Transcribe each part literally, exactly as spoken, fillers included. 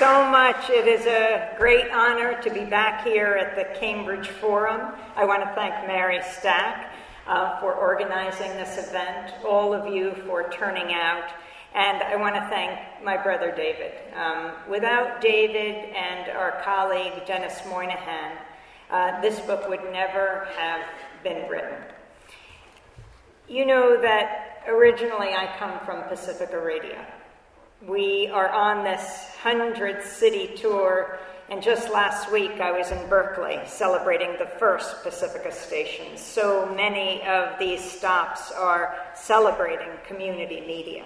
so much. It is a great honor to be back here at the Cambridge Forum. I want to thank Mary Stack uh, for organizing this event, all of you for turning out, and I want to thank my brother David. Um, without David and our colleague Dennis Moynihan, uh, this book would never have been written. You know that originally I come from Pacifica Radio. We are on this hundred city tour, and just last week I was in Berkeley celebrating the first Pacifica station. So many of these stops are celebrating community media.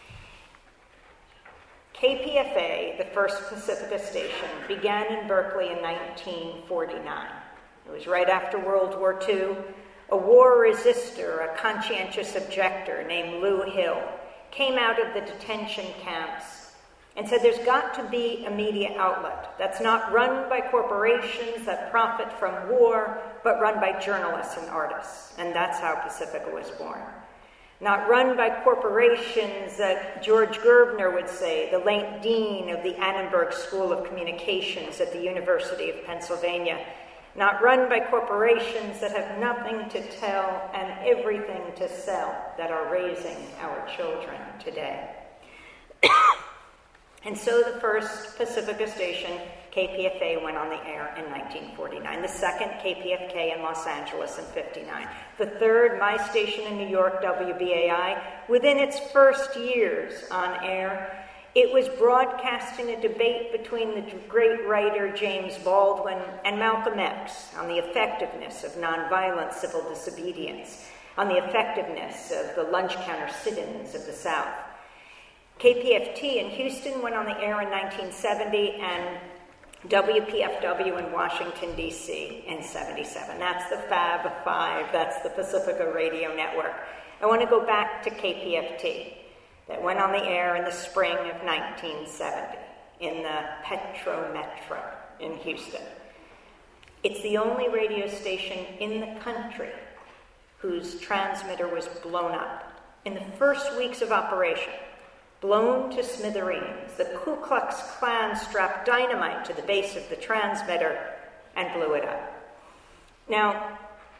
K P F A, the first Pacifica station, began in Berkeley in nineteen forty-nine. It was right after World War Two. A war resistor, a conscientious objector named Lou Hill, came out of the detention camps and said there's got to be a media outlet that's not run by corporations that profit from war, but run by journalists and artists. And that's how Pacifica was born. Not run by corporations that George Gerbner would say, the late dean of the Annenberg School of Communications at the University of Pennsylvania. Not run by corporations that have nothing to tell and everything to sell, that are raising our children today. And so the first Pacifica station, K P F A, went on the air in nineteen forty-nine. The second, K P F K in Los Angeles in fifty-nine. The third, my station in New York, W B A I, within its first years on air, it was broadcasting a debate between the great writer James Baldwin and Malcolm X on the effectiveness of nonviolent civil disobedience, on the effectiveness of the lunch counter sit-ins of the South. K P F T in Houston went on the air in nineteen seventy, and W P F W in Washington, D C in seventy-seven. That's the Fab Five. That's the Pacifica Radio Network. I want to go back to K P F T. That went on the air in the spring of nineteen seventy in the Petro Metro in Houston. It's the only radio station in the country whose transmitter was blown up. In the first weeks of operation, blown to smithereens, the Ku Klux Klan strapped dynamite to the base of the transmitter and blew it up. Now,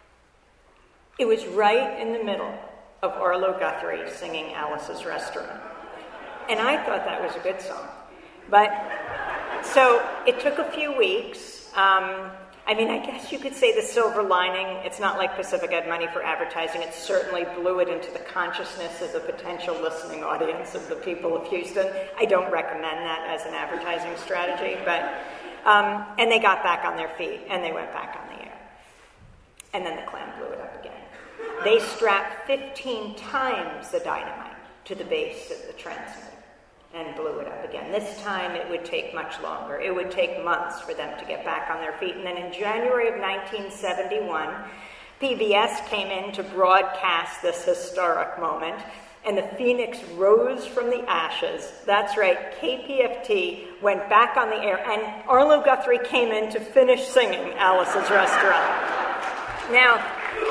it was right in the middle of Arlo Guthrie singing Alice's Restaurant. And I thought that was a good song. But, so it took a few weeks. Um, I mean, I guess you could say the silver lining, it's not like Pacifica had money for advertising. It certainly blew it into the consciousness of the potential listening audience of the people of Houston. I don't recommend that as an advertising strategy, but, um, and they got back on their feet, and they went back on the air. And then the Klan blew it up again. They strapped fifteen times the dynamite to the base of the transmitter and blew it up again. This time it would take much longer. It would take months for them to get back on their feet. And then in January of nineteen seventy-one, P B S came in to broadcast this historic moment, and the phoenix rose from the ashes. That's right, K P F T went back on the air, and Arlo Guthrie came in to finish singing Alice's Restaurant. Now,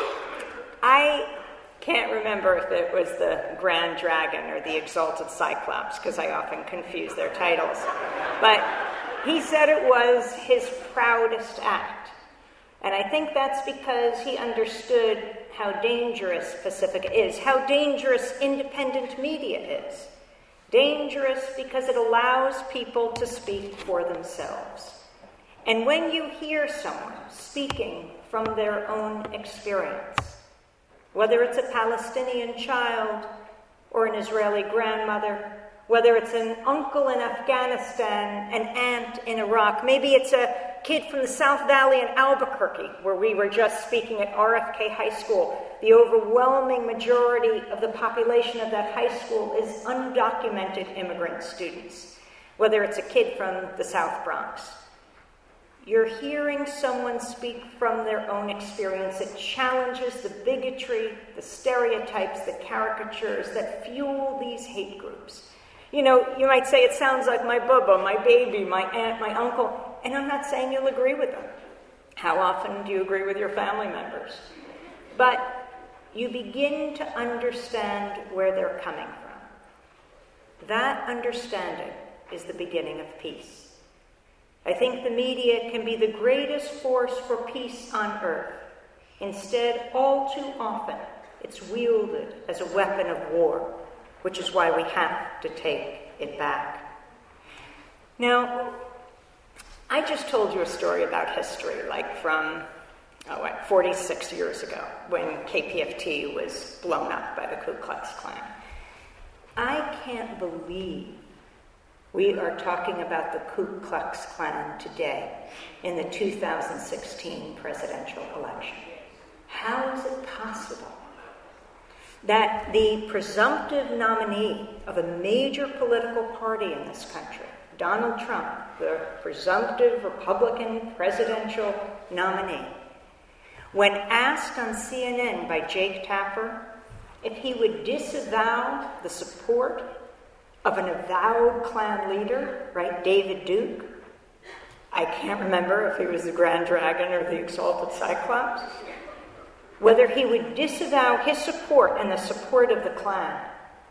I can't remember if it was the Grand Dragon or the Exalted Cyclops, because I often confuse their titles. But he said it was his proudest act. And I think that's because he understood how dangerous Pacifica is, how dangerous independent media is. Dangerous because it allows people to speak for themselves. And when you hear someone speaking from their own experience, whether it's a Palestinian child or an Israeli grandmother, whether it's an uncle in Afghanistan, an aunt in Iraq, maybe it's a kid from the South Valley in Albuquerque, where we were just speaking at R F K High School. The overwhelming majority of the population of that high school is undocumented immigrant students, whether it's a kid from the South Bronx. You're hearing someone speak from their own experience. It challenges the bigotry, the stereotypes, the caricatures that fuel these hate groups. You know, you might say, it sounds like my bubba, my baby, my aunt, my uncle, and I'm not saying you'll agree with them. How often do you agree with your family members? But you begin to understand where they're coming from. That understanding is the beginning of peace. I think the media can be the greatest force for peace on earth. Instead, all too often, it's wielded as a weapon of war, which is why we have to take it back. Now, I just told you a story about history, like from, oh, what, forty-six years ago, when K P F T was blown up by the Ku Klux Klan. I can't believe we are talking about the Ku Klux Klan today in the two thousand sixteen presidential election. How is it possible that the presumptive nominee of a major political party in this country, Donald Trump, the presumptive Republican presidential nominee, when asked on C N N by Jake Tapper if he would disavow the support of an avowed Klan leader, right, David Duke, I can't remember if he was the Grand Dragon or the Exalted Cyclops, whether he would disavow his support and the support of the Klan,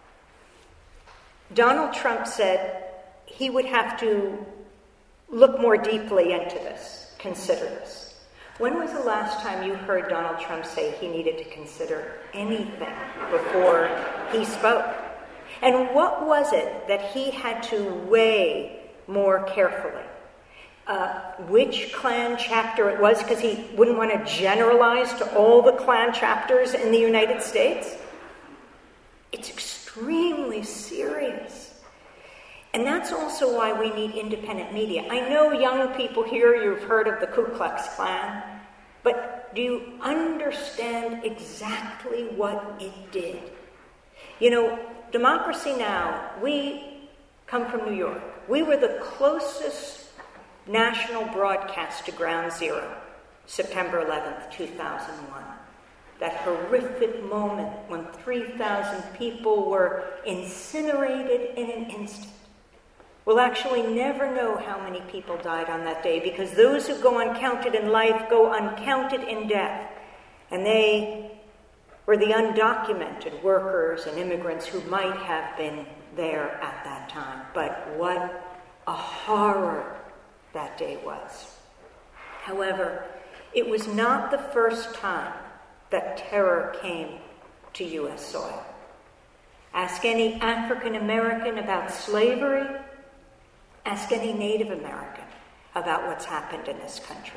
Donald Trump said he would have to look more deeply into this, consider this. When was the last time you heard Donald Trump say he needed to consider anything before he spoke? And what was it that he had to weigh more carefully? Uh, which Klan chapter it was, because he wouldn't want to generalize to all the Klan chapters in the United States? It's extremely serious. And that's also why we need independent media. I know young people here, you've heard of the Ku Klux Klan, but do you understand exactly what it did? You know, Democracy Now!, we come from New York. We were the closest national broadcast to Ground Zero, September eleventh, two thousand one. That horrific moment when three thousand people were incinerated in an instant. We'll actually never know how many people died on that day, because those who go uncounted in life go uncounted in death. And they were the undocumented workers and immigrants who might have been there at that time. But what a horror that day was. However, it was not the first time that terror came to U S soil. Ask any African American about slavery. Ask any Native American about what's happened in this country.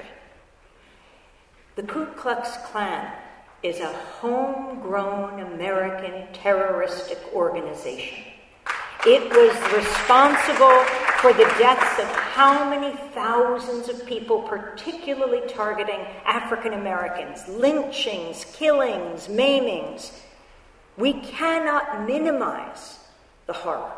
The Ku Klux Klan is a homegrown American terroristic organization. It was responsible for the deaths of how many thousands of people, particularly targeting African Americans, lynchings, killings, maimings. We cannot minimize the horror.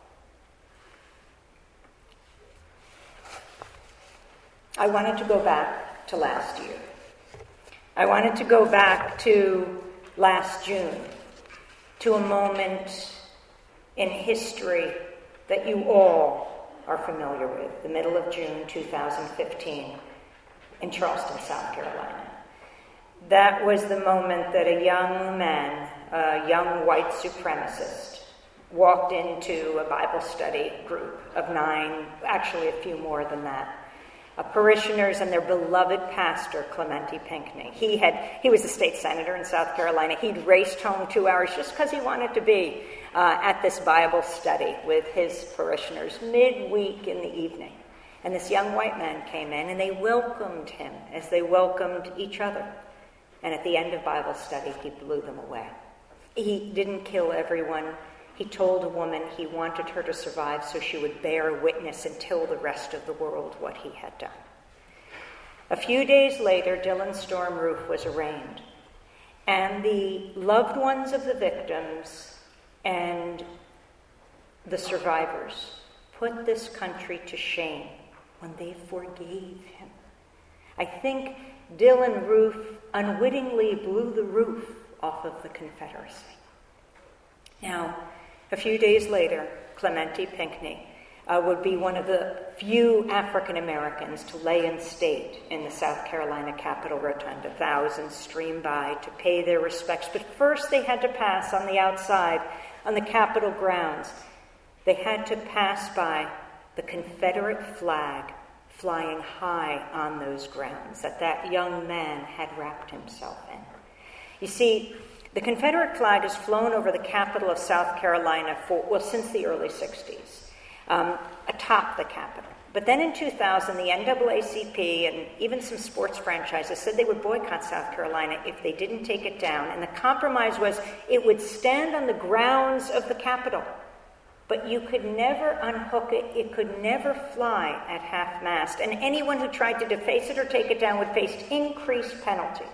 I wanted to go back to last year. I wanted to go back to last June, to a moment in history that you all are familiar with, the middle of June two thousand fifteen in Charleston, South Carolina. That was the moment that a young man, a young white supremacist, walked into a Bible study group of nine, actually a few more than that, Uh, parishioners and their beloved pastor, Clementi Pinckney. He had he was a state senator in South Carolina. He'd raced home two hours just because he wanted to be uh, at this Bible study with his parishioners midweek in the evening. And this young white man came in, and they welcomed him as they welcomed each other. And at the end of Bible study, he blew them away. He didn't kill everyone. He told a woman he wanted her to survive so she would bear witness and tell the rest of the world what he had done. A few days later, Dylann Storm Roof was arraigned, and the loved ones of the victims and the survivors put this country to shame when they forgave him. I think Dylann Roof unwittingly blew the roof off of the Confederacy. Now, a few days later, Clementi Pinckney uh, would be one of the few African Americans to lay in state in the South Carolina Capitol Rotunda. Thousands streamed by to pay their respects, but first they had to pass on the outside, on the Capitol grounds. They had to pass by the Confederate flag flying high on those grounds that that young man had wrapped himself in. You see, the Confederate flag has flown over the capital of South Carolina for, well, since the early sixties, um, atop the Capitol. But then in two thousand, the N double A C P and even some sports franchises said they would boycott South Carolina if they didn't take it down. And the compromise was it would stand on the grounds of the Capitol, but you could never unhook it. It could never fly at half-mast. And anyone who tried to deface it or take it down would face increased penalties.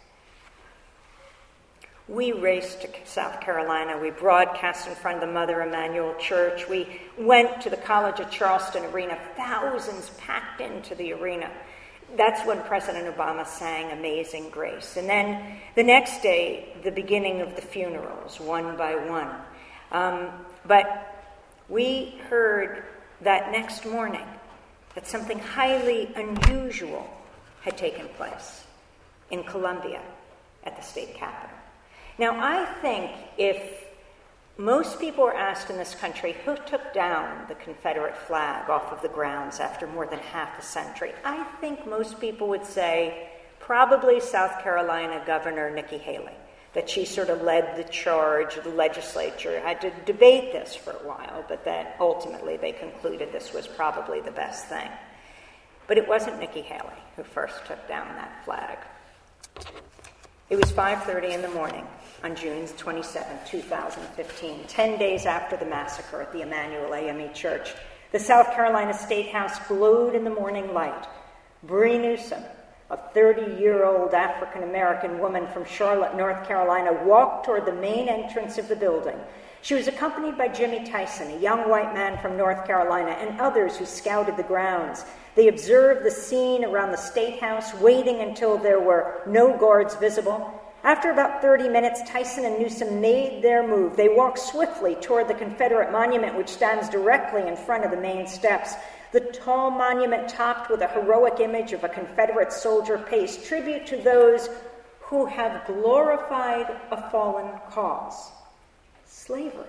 We raced to South Carolina. We broadcast in front of the Mother Emanuel Church. We went to the College of Charleston Arena. Thousands packed into the arena. That's when President Obama sang Amazing Grace. And then the next day, the beginning of the funerals, one by one. Um, but we heard that next morning that something highly unusual had taken place in Columbia at the state capitol. Now, I think if most people were asked in this country who took down the Confederate flag off of the grounds after more than half a century, I think most people would say probably South Carolina Governor Nikki Haley, that she sort of led the charge. The legislature had to debate this for a while, but that ultimately they concluded this was probably the best thing. But it wasn't Nikki Haley who first took down that flag. It was five thirty in the morning on June twenty-seventh, two thousand fifteen, ten days after the massacre at the Emanuel A M E Church. The South Carolina State House glowed in the morning light. Bree Newsom, a thirty-year-old African-American woman from Charlotte, North Carolina, walked toward the main entrance of the building. She was accompanied by Jimmy Tyson, a young white man from North Carolina, and others who scouted the grounds. They observed the scene around the State House, waiting until there were no guards visible. After about thirty minutes, Tyson and Newsom made their move. They walked swiftly toward the Confederate monument, which stands directly in front of the main steps. The tall monument, topped with a heroic image of a Confederate soldier, pays tribute to those who have glorified a fallen cause, slavery.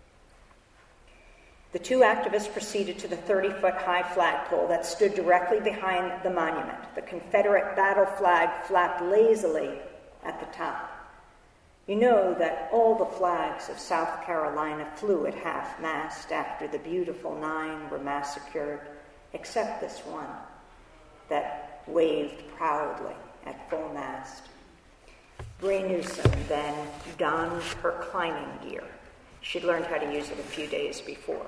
The two activists proceeded to the thirty-foot-high flagpole that stood directly behind the monument. The Confederate battle flag flapped lazily at the top. You know that all the flags of South Carolina flew at half-mast after the beautiful nine were massacred, except this one that waved proudly at full mast. Bree Newsom then donned her climbing gear. She'd learned how to use it a few days before.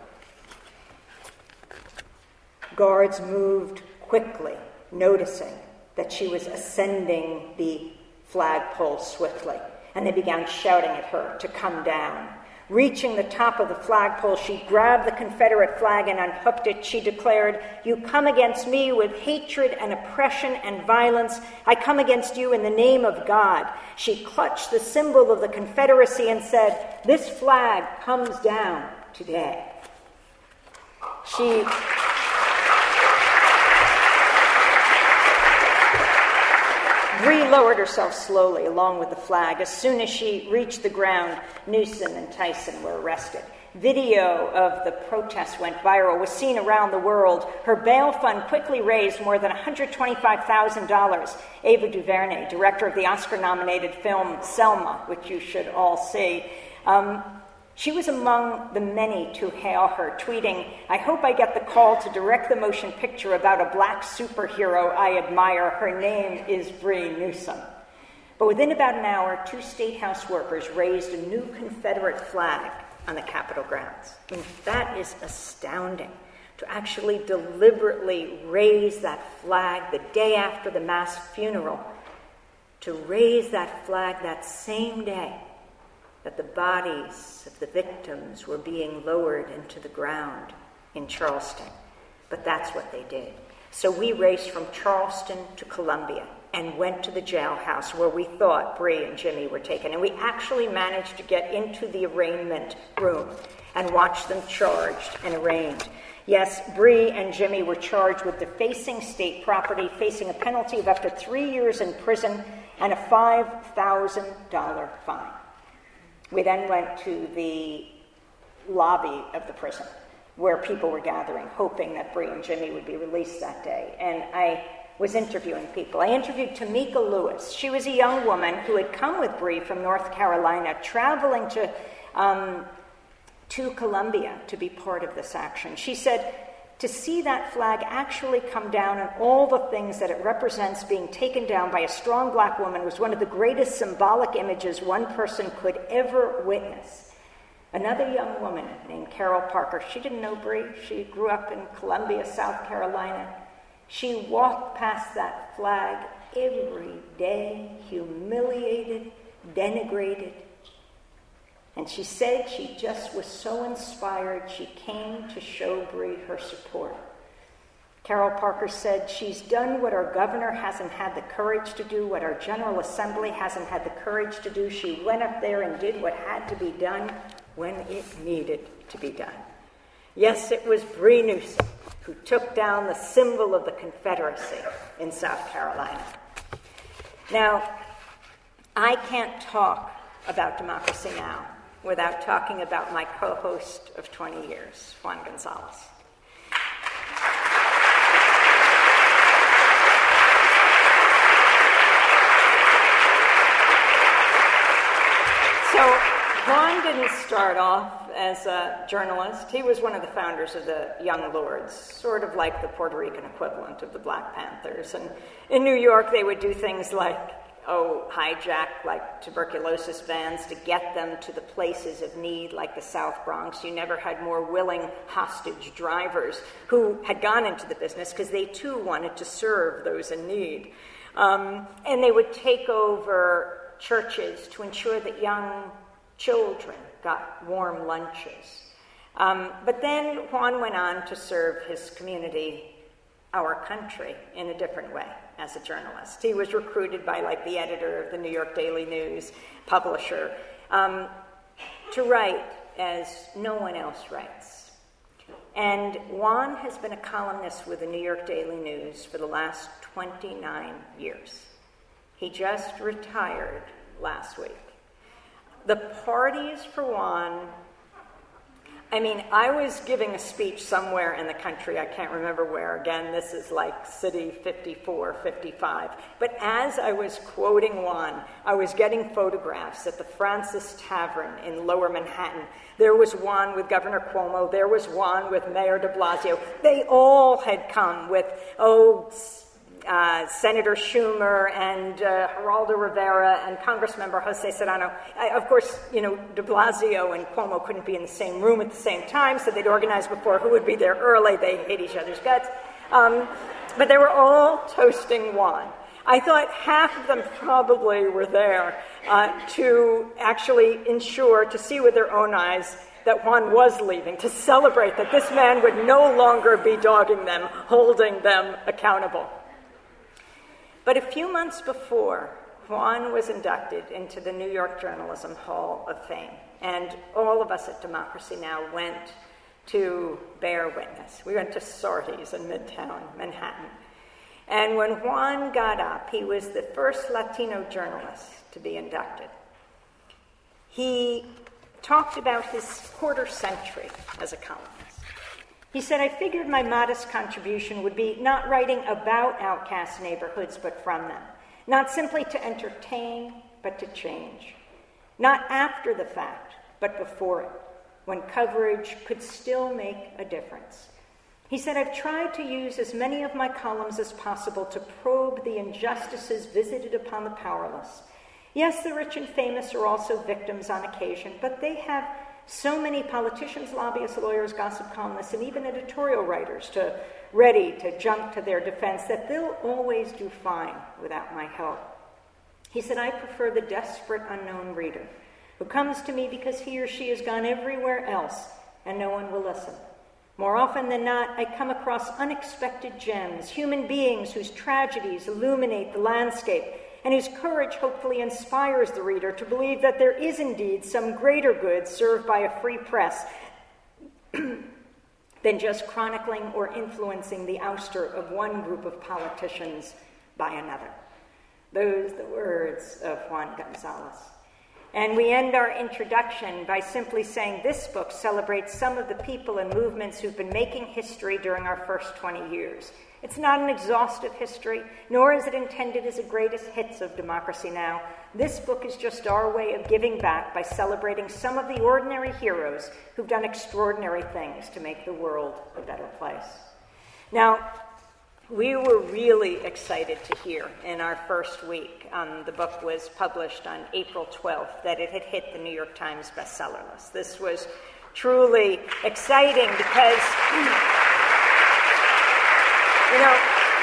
Guards moved quickly, noticing that she was ascending the flagpole swiftly, and they began shouting at her to come down. Reaching the top of the flagpole, she grabbed the Confederate flag and unhooked it. She declared, "You come against me with hatred and oppression and violence. I come against you in the name of God." She clutched the symbol of the Confederacy and said, "This flag comes down today." She... Bree lowered herself slowly along with the flag. As soon as she reached the ground, Newsom and Tyson were arrested. Video of the protest went viral, was seen around the world. Her bail fund quickly raised more than one hundred twenty-five thousand dollars. Ava DuVernay, director of the Oscar-nominated film Selma, which you should all see, um, she was among the many to hail her, tweeting, "I hope I get the call to direct the motion picture about a black superhero I admire. Her name is Bree Newsom." But within about an hour, two State House workers raised a new Confederate flag on the Capitol grounds. I mean, that is astounding, to actually deliberately raise that flag the day after the mass funeral, to raise that flag that same day that the bodies of the victims were being lowered into the ground in Charleston. But that's what they did. So we raced from Charleston to Columbia and went to the jailhouse where we thought Bree and Jimmy were taken. And we actually managed to get into the arraignment room and watch them charged and arraigned. Yes, Bree and Jimmy were charged with defacing state property, facing a penalty of up to three years in prison and a five thousand dollars fine. We then went to the lobby of the prison, where people were gathering, hoping that Bree and Jimmy would be released that day. And I was interviewing people. I interviewed Tamika Lewis. She was a young woman who had come with Bree from North Carolina, traveling to, um, to Columbia to be part of this action. She said, to see that flag actually come down and all the things that it represents being taken down by a strong black woman was one of the greatest symbolic images one person could ever witness. Another young woman named Carol Parker, she didn't know Bree. She grew up in Columbia, South Carolina. She walked past that flag every day, humiliated, denigrated. And she said she just was so inspired, she came to show Bree her support. Carol Parker said, she's done what our governor hasn't had the courage to do, what our General Assembly hasn't had the courage to do. She went up there and did what had to be done when it needed to be done. Yes, it was Bree Newsom who took down the symbol of the Confederacy in South Carolina. Now, I can't talk about Democracy Now! Without talking about my co-host of twenty years, Juan Gonzalez. So Juan didn't start off as a journalist. He was one of the founders of the Young Lords, sort of like the Puerto Rican equivalent of the Black Panthers. And in New York, they would do things like oh, hijack like tuberculosis vans to get them to the places of need like the South Bronx. You never had more willing hostage drivers who had gone into the business because they too wanted to serve those in need. Um, and they would take over churches to ensure that young children got warm lunches. Um, but then Juan went on to serve his community, our country, in a different way. As a journalist, he was recruited by like the editor of the New York Daily News, publisher, um, to write as no one else writes. And Juan has been a columnist with the New York Daily News for the last twenty-nine years. He just retired last week. The parties for Juan, I mean, I was giving a speech somewhere in the country, I can't remember where, again, this is like city fifty-four, fifty-five, but as I was quoting Juan, I was getting photographs at the Francis Tavern in Lower Manhattan. There was Juan with Governor Cuomo, there was Juan with Mayor de Blasio. They all had come with, oh, Uh, Senator Schumer and uh, Geraldo Rivera and Congressmember Jose Serrano. I, of course, you know, de Blasio and Cuomo couldn't be in the same room at the same time, so they'd organize before who would be there early. They hate each other's guts. Um, but they were all toasting Juan. I thought half of them probably were there uh, to actually ensure, to see with their own eyes, that Juan was leaving, to celebrate that this man would no longer be dogging them, holding them accountable. But a few months before, Juan was inducted into the New York Journalism Hall of Fame, and all of us at Democracy Now! Went to bear witness. We went to Sardi's in Midtown Manhattan. And when Juan got up, he was the first Latino journalist to be inducted. He talked about his quarter century as a columnist. He said, I figured my modest contribution would be not writing about outcast neighborhoods, but from them. Not simply to entertain, but to change. Not after the fact, but before it, when coverage could still make a difference. He said, I've tried to use as many of my columns as possible to probe the injustices visited upon the powerless. Yes, the rich and famous are also victims on occasion, but they have so many politicians, lobbyists, lawyers, gossip columnists, and even editorial writers to ready to jump to their defense that they'll always do fine without my help. He said, I prefer the desperate unknown reader who comes to me because he or she has gone everywhere else and no one will listen. More often than not, I come across unexpected gems, human beings whose tragedies illuminate the landscape and whose courage hopefully inspires the reader to believe that there is indeed some greater good served by a free press than just chronicling or influencing the ouster of one group of politicians by another. Those are the words of Juan Gonzalez. And we end our introduction by simply saying this book celebrates some of the people and movements who've been making history during our first twenty years. It's not an exhaustive history, nor is it intended as a greatest hits of Democracy Now! This book is just our way of giving back by celebrating some of the ordinary heroes who've done extraordinary things to make the world a better place. Now, we were really excited to hear in our first week, um, the book was published on April twelfth, that it had hit the New York Times bestseller list. This was truly exciting because, you know,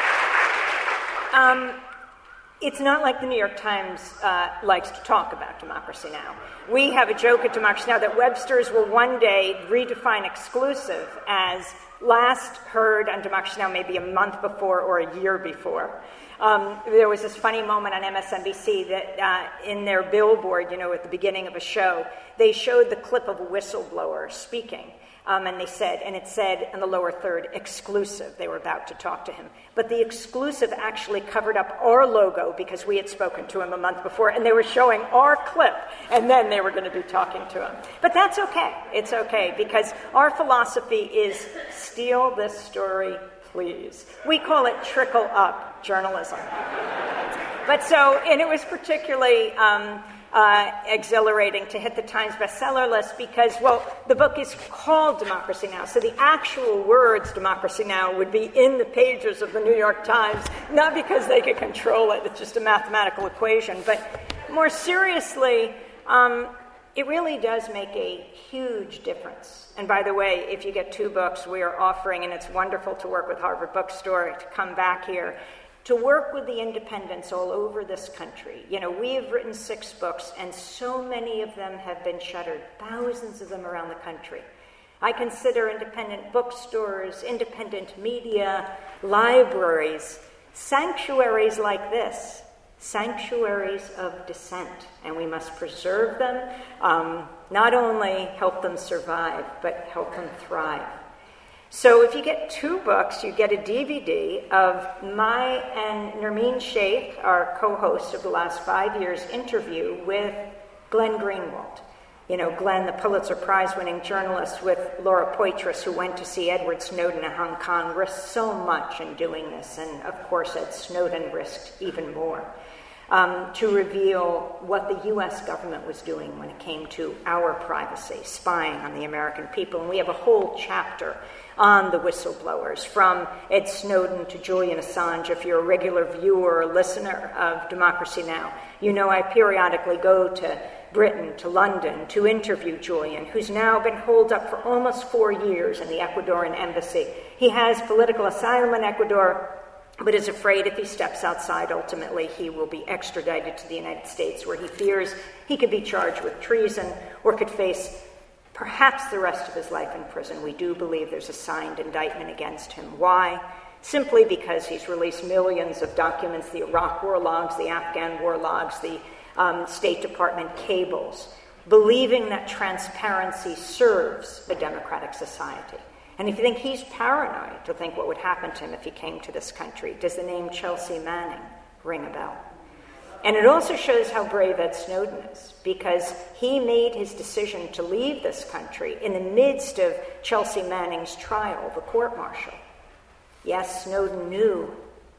um, it's not like the New York Times uh, likes to talk about Democracy Now! We have a joke at Democracy Now! That Webster's will one day redefine exclusive as last heard on Democracy Now! Maybe a month before or a year before. Um, there was this funny moment on M S N B C that uh, in their billboard, you know, at the beginning of a show, they showed the clip of a whistleblower speaking. Um, and they said, and it said in the lower third, exclusive. They were about to talk to him. But the exclusive actually covered up our logo because we had spoken to him a month before, and they were showing our clip, and then they were going to be talking to him. But that's okay. It's okay, because our philosophy is steal this story, please. We call it trickle-up journalism. But so, and it was particularly Um, Uh, exhilarating to hit the Times bestseller list because, well, the book is called Democracy Now! So the actual words Democracy Now! Would be in the pages of the New York Times, not because they could control it, it's just a mathematical equation, but more seriously, um, it really does make a huge difference. And by the way, if you get two books, we are offering, and it's wonderful to work with Harvard Bookstore, to come back here, to work with the independents all over this country. You know, we have written six books, and so many of them have been shuttered, thousands of them around the country. I consider independent bookstores, independent media, libraries, sanctuaries like this, sanctuaries of dissent, and we must preserve them, um, not only help them survive, but help them thrive. So if you get two books, you get a D V D of my and Nermeen Sheikh, our co-host of the last five years, interview with Glenn Greenwald. You know, Glenn, the Pulitzer Prize-winning journalist, with Laura Poitras, who went to see Edward Snowden in Hong Kong, risked so much in doing this, and of course Ed Snowden risked even more, um, to reveal what the U S government was doing when it came to our privacy, spying on the American people. And we have a whole chapter on the whistleblowers, from Ed Snowden to Julian Assange. If you're a regular viewer or listener of Democracy Now!, you know I periodically go to Britain, to London, to interview Julian, who's now been holed up for almost four years in the Ecuadorian embassy. He has political asylum in Ecuador, but is afraid if he steps outside, ultimately he will be extradited to the United States, where he fears he could be charged with treason or could face perhaps the rest of his life in prison. We do believe there's a signed indictment against him. Why? Simply because he's released millions of documents, the Iraq war logs, the Afghan war logs, the um, State Department cables, believing that transparency serves a democratic society. And if you think he's paranoid to think what would happen to him if he came to this country, does the name Chelsea Manning ring a bell? And it also shows how brave Ed Snowden is, because he made his decision to leave this country in the midst of Chelsea Manning's trial, the court-martial. Yes, Snowden knew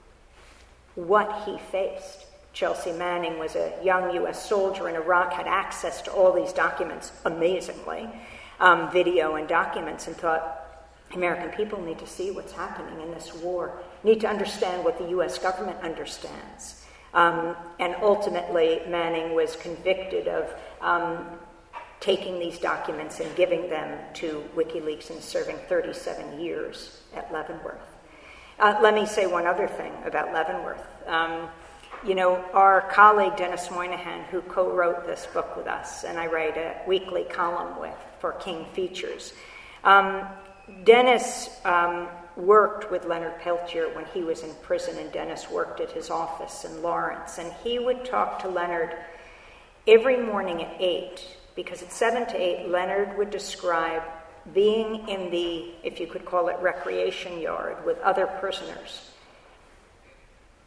what he faced. Chelsea Manning was a young U S soldier in Iraq, had access to all these documents, amazingly, um, video and documents, and thought, American people need to see what's happening in this war, need to understand what the U S government understands. Um, and ultimately, Manning was convicted of um, taking these documents and giving them to WikiLeaks and serving thirty-seven years at Leavenworth. Uh, let me say one other thing about Leavenworth. Um, you know, our colleague Dennis Moynihan, who co-wrote this book with us, and I write a weekly column with for King Features, um, Dennis um, worked with Leonard Peltier when he was in prison, and Dennis worked at his office in Lawrence, and he would talk to Leonard every morning at eight, because at seven to eight, Leonard would describe being in the, if you could call it, recreation yard with other prisoners,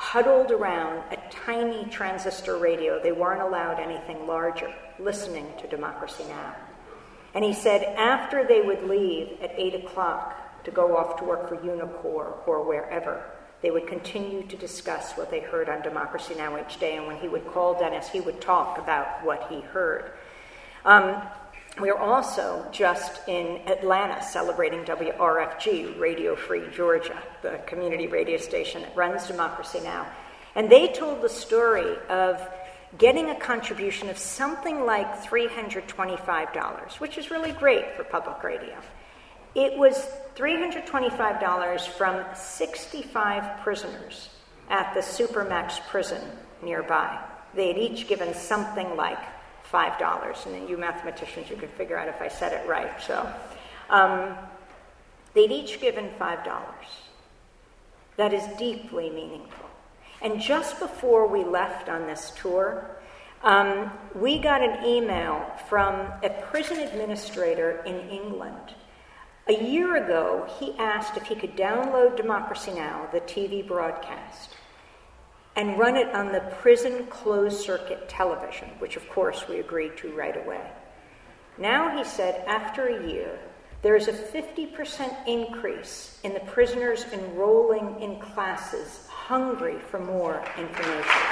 huddled around a tiny transistor radio. They weren't allowed anything larger, listening to Democracy Now! And he said after they would leave at eight o'clock to go off to work for Unicor or wherever, they would continue to discuss what they heard on Democracy Now! Each day, and when he would call Dennis, he would talk about what he heard. Um, we're also just in Atlanta celebrating W R F G, Radio Free Georgia, the community radio station that runs Democracy Now! And they told the story of getting a contribution of something like three hundred twenty-five dollars, which is really great for public radio. It was three hundred twenty-five dollars from sixty-five prisoners at the Supermax prison nearby. They had each given something like five dollars, and then you mathematicians, you can figure out if I said it right. So um, they'd each given five dollars. That is deeply meaningful. And just before we left on this tour, um, we got an email from a prison administrator in England. A year ago, he asked if he could download Democracy Now!, the T V broadcast, and run it on the prison closed-circuit television, which, of course, we agreed to right away. Now, he said, after a year, there is a fifty percent increase in the prisoners enrolling in classes hungry for more information.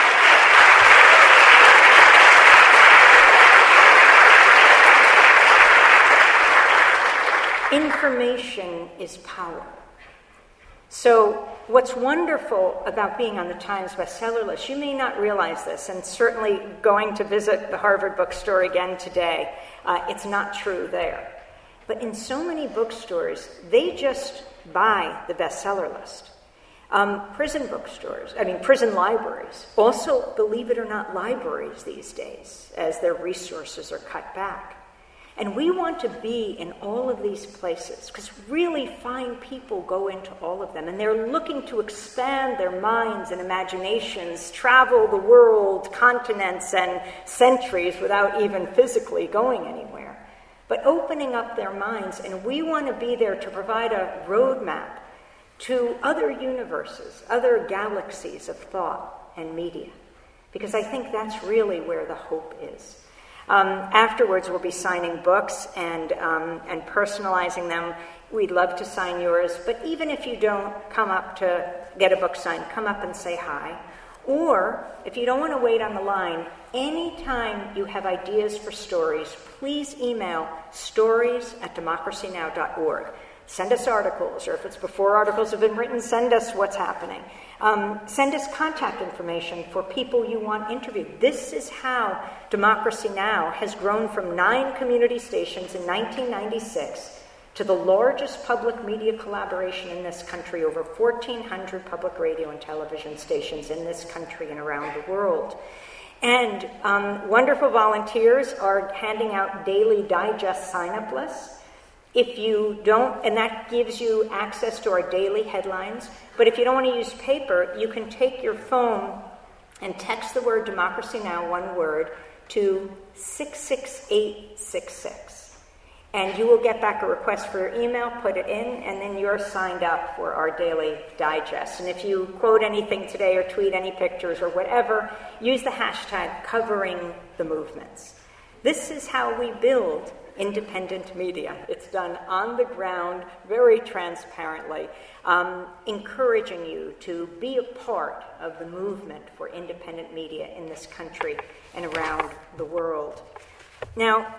Information is power. So what's wonderful about being on the Times bestseller list, you may not realize this, and certainly going to visit the Harvard bookstore again today, uh, it's not true there. But in so many bookstores, they just buy the bestseller list. Um, prison bookstores, I mean prison libraries, also, believe it or not, libraries these days, as their resources are cut back. And we want to be in all of these places because really fine people go into all of them, and they're looking to expand their minds and imaginations, travel the world, continents, and centuries without even physically going anywhere, but opening up their minds. And we want to be there to provide a roadmap to other universes, other galaxies of thought and media, because I think that's really where the hope is. Um, afterwards, we'll be signing books and um, and personalizing them. We'd love to sign yours, but even if you don't come up to get a book signed, come up and say hi. Or, if you don't want to wait on the line, anytime you have ideas for stories, please email stories at democracy now dot org. Send us articles, or if it's before articles have been written, send us what's happening. Um, send us contact information for people you want interviewed. This is how Democracy Now! Has grown from nine community stations in nineteen ninety-six to the largest public media collaboration in this country, over fourteen hundred public radio and television stations in this country and around the world. And um, wonderful volunteers are handing out daily digest sign-up lists. If you don't, and that gives you access to our daily headlines, but if you don't want to use paper, you can take your phone and text the word Democracy Now!, one word, to six six eight six six. And you will get back a request for your email, put it in, and then you're signed up for our daily digest. And if you quote anything today or tweet any pictures or whatever, use the hashtag covering the movements. This is how we build independent media. It's done on the ground, very transparently, um, encouraging you to be a part of the movement for independent media in this country and around the world. Now,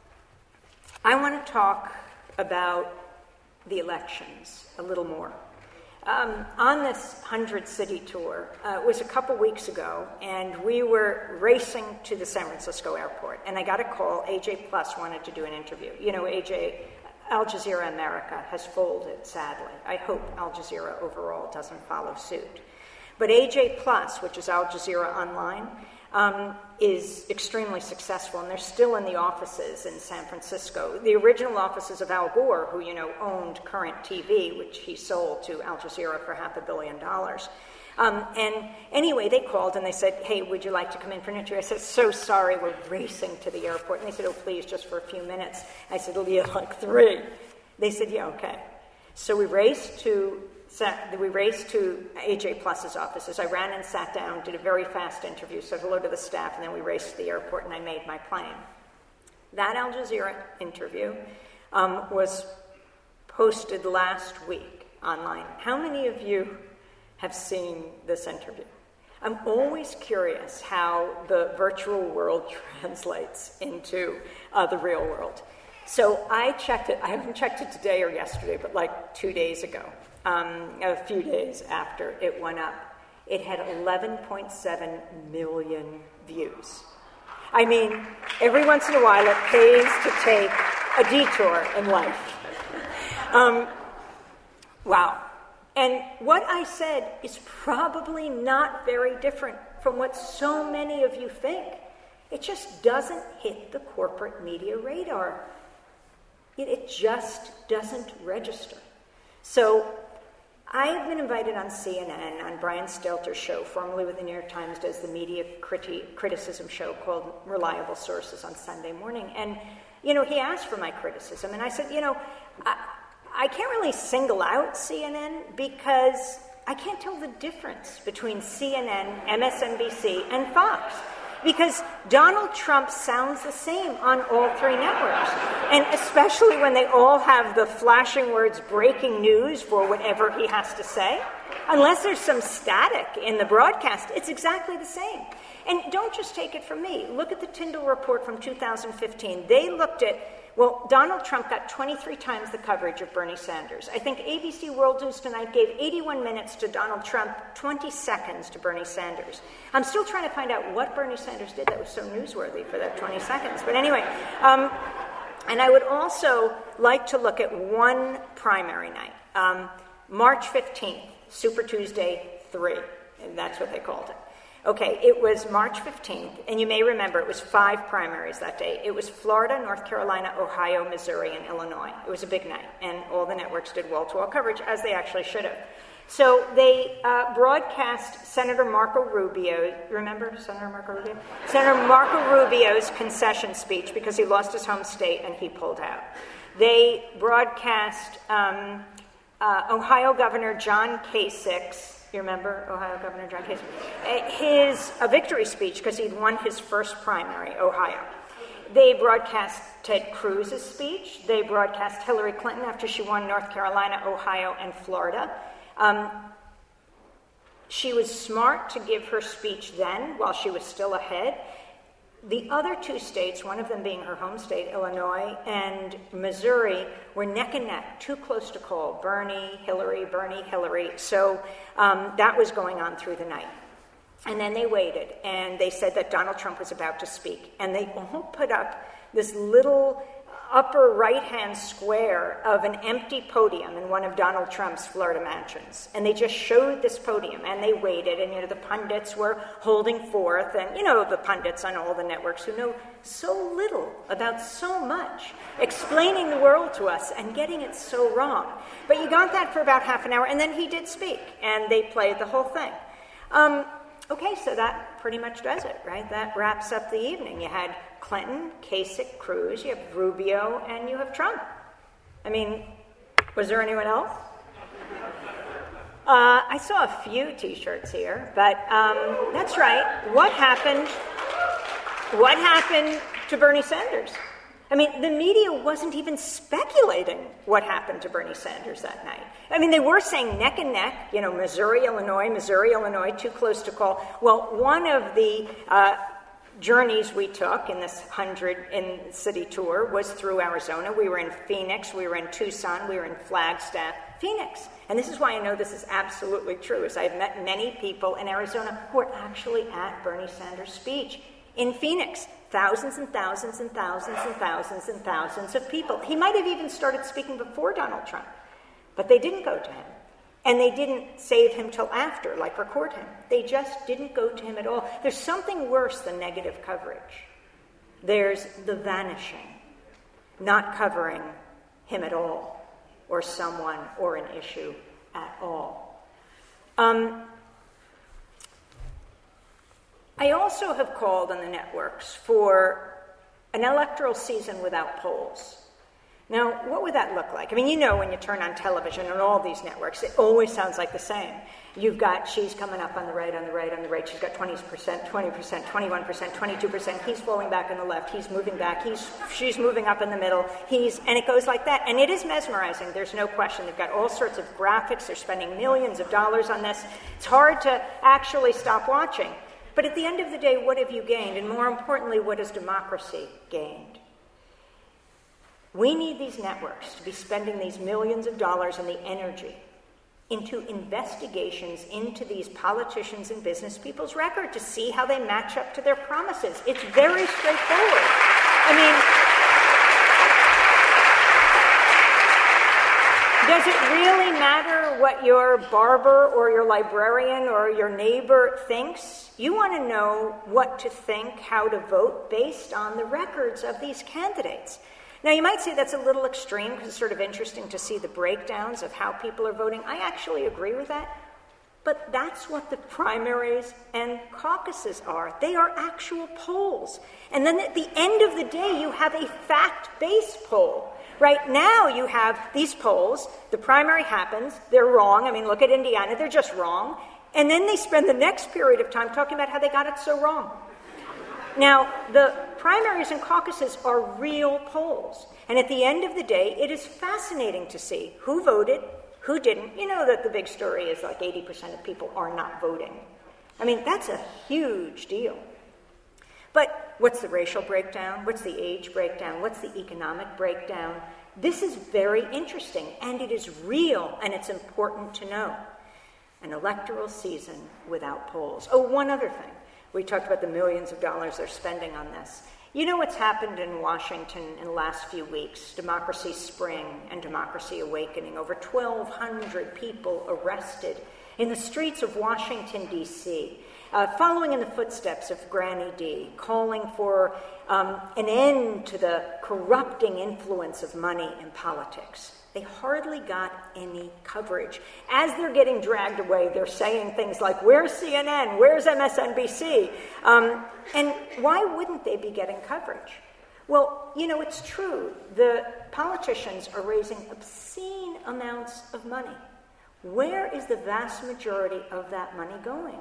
I want to talk about the elections a little more. Um, on this hundred-city tour, uh, it was a couple weeks ago, and we were racing to the San Francisco airport, and I got a call. A J Plus wanted to do an interview. You know, A J, Al Jazeera America has folded, sadly. I hope Al Jazeera overall doesn't follow suit. But A J Plus, which is Al Jazeera Online, um, is extremely successful, and they're still in the offices in San Francisco. The original offices of Al Gore, who, you know, owned Current T V, which he sold to Al Jazeera for half a billion dollars. Um, and anyway, they called and they said, hey, would you like to come in for an interview? I said, so sorry, we're racing to the airport. And they said, oh, please, just for a few minutes. I said, it'll be like three. They said, yeah, okay. So we raced to sat, we raced to A J Plus's offices. I ran and sat down, did a very fast interview, said hello to the staff, and then we raced to the airport, and I made my plane. That Al Jazeera interview um, was posted last week online. How many of you have seen this interview? I'm always curious how the virtual world translates into uh, the real world. So I checked it. I haven't checked it today or yesterday, but like two days ago, um, a few days after it went up. It had eleven point seven million views. I mean, every once in a while it pays to take a detour in life. Um, wow. And what I said is probably not very different from what so many of you think. It just doesn't hit the corporate media radar. It, it just doesn't register. So I've been invited on C N N, on Brian Stelter's show, formerly with the New York Times, does the media criti- criticism show called Reliable Sources on Sunday morning. And, you know, he asked for my criticism. And I said, you know, I, I can't really single out C N N because I can't tell the difference between C N N, M S N B C, and Fox. Because Donald Trump sounds the same on all three networks. And especially when they all have the flashing words breaking news for whatever he has to say. Unless there's some static in the broadcast, it's exactly the same. And don't just take it from me. Look at the Tyndall report from two thousand fifteen. They looked at, well, Donald Trump got twenty-three times the coverage of Bernie Sanders. I think A B C World News Tonight gave eighty-one minutes to Donald Trump, twenty seconds to Bernie Sanders. I'm still trying to find out what Bernie Sanders did that was so newsworthy for that twenty seconds. But anyway, um, and I would also like to look at one primary night. Um, March fifteenth, Super Tuesday three, and that's what they called it. Okay, it was March fifteenth, and you may remember it was five primaries that day. It was Florida, North Carolina, Ohio, Missouri, and Illinois. It was a big night, and all the networks did wall-to-wall coverage, as they actually should have. So they uh, broadcast Senator Marco Rubio, remember Senator Marco Rubio? Senator Marco Rubio's concession speech because he lost his home state and he pulled out. They broadcast um, uh, Ohio Governor John Kasich's, you remember Ohio Governor John Kasich? His a victory speech because he'd won his first primary, Ohio. They broadcast Ted Cruz's speech. They broadcast Hillary Clinton after she won North Carolina, Ohio, and Florida. Um, she was smart to give her speech then while she was still ahead. The other two states, one of them being her home state, Illinois, and Missouri, were neck and neck, too close to call. Bernie, Hillary, Bernie, Hillary. So um, that was going on through the night. And then they waited, and they said that Donald Trump was about to speak. And they all put up this little upper right-hand square of an empty podium in one of Donald Trump's Florida mansions. And they just showed this podium, and they waited, and, you know, the pundits were holding forth, and, you know, the pundits on all the networks who know so little about so much, explaining the world to us and getting it so wrong. But you got that for about half an hour, and then he did speak, and they played the whole thing. Um, okay, so that pretty much does it, right? That wraps up the evening. You had Clinton, Kasich, Cruz, you have Rubio, and you have Trump. I mean, was there anyone else? Uh, I saw a few T-shirts here, but um, that's right. What happened? What happened to Bernie Sanders? I mean, the media wasn't even speculating what happened to Bernie Sanders that night. I mean, they were saying neck and neck, you know, Missouri, Illinois, Missouri, Illinois, too close to call. Well, one of the uh, journeys we took in this hundred-in-city tour was through Arizona. We were in Phoenix, we were in Tucson, we were in Flagstaff, Phoenix. And this is why I know this is absolutely true, is I've met many people in Arizona who are actually at Bernie Sanders' speech in Phoenix. Thousands and thousands and thousands and thousands and thousands of people. He might have even started speaking before Donald Trump, but they didn't go to him. And they didn't save him till after, like record him. They just didn't go to him at all. There's something worse than negative coverage. There's the vanishing, not covering him at all, or someone, or an issue at all. Um, I also have called on the networks for an electoral season without polls. Now, what would that look like? I mean, you know when you turn on television on all these networks, it always sounds like the same. You've got, she's coming up on the right, on the right, on the right. She's got twenty percent, twenty percent, twenty-one percent, twenty-two percent. He's falling back on the left. He's moving back. He's, she's moving up in the middle. He's, and it goes like that. And it is mesmerizing. There's no question. They've got all sorts of graphics. They're spending millions of dollars on this. It's hard to actually stop watching. But at the end of the day, what have you gained? And more importantly, what has democracy gained? We need these networks to be spending these millions of dollars and the energy into investigations into these politicians and business people's record to see how they match up to their promises. It's very straightforward. I mean, does it really matter what your barber or your librarian or your neighbor thinks? You want to know what to think, how to vote based on the records of these candidates. Now, you might say that's a little extreme because it's sort of interesting to see the breakdowns of how people are voting. I actually agree with that. But that's what the primaries and caucuses are. They are actual polls. And then at the end of the day, you have a fact-based poll. Right now, you have these polls. The primary happens. They're wrong. I mean, look at Indiana. They're just wrong. And then they spend the next period of time talking about how they got it so wrong. Now, the primaries and caucuses are real polls. And at the end of the day, it is fascinating to see who voted, who didn't. You know that the big story is like eighty percent of people are not voting. I mean, that's a huge deal. But what's the racial breakdown? What's the age breakdown? What's the economic breakdown? This is very interesting, and it is real, and it's important to know. An electoral season without polls. Oh, one other thing. We talked about the millions of dollars they're spending on this. You know what's happened in Washington in the last few weeks? Democracy Spring and Democracy Awakening. Over twelve hundred people arrested in the streets of Washington, D C, uh, following in the footsteps of Granny D, calling for um, an end to the corrupting influence of money in politics. They hardly got any coverage. As they're getting dragged away, they're saying things like, where's C N N? Where's M S N B C? Um, and why wouldn't they be getting coverage? Well, you know, it's true. The politicians are raising obscene amounts of money. Where is the vast majority of that money going?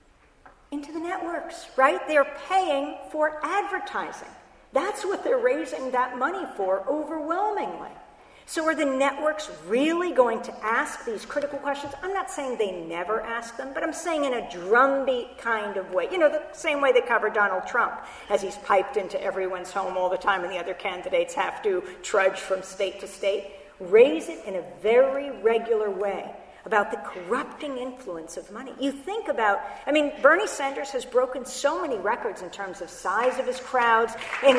Into the networks, right? They're paying for advertising. That's what they're raising that money for overwhelmingly. So are the networks really going to ask these critical questions? I'm not saying they never ask them, but I'm saying in a drumbeat kind of way. You know, the same way they cover Donald Trump, as he's piped into everyone's home all the time and the other candidates have to trudge from state to state. Raise it in a very regular way about the corrupting influence of money. You think about, I mean, Bernie Sanders has broken so many records in terms of size of his crowds. In,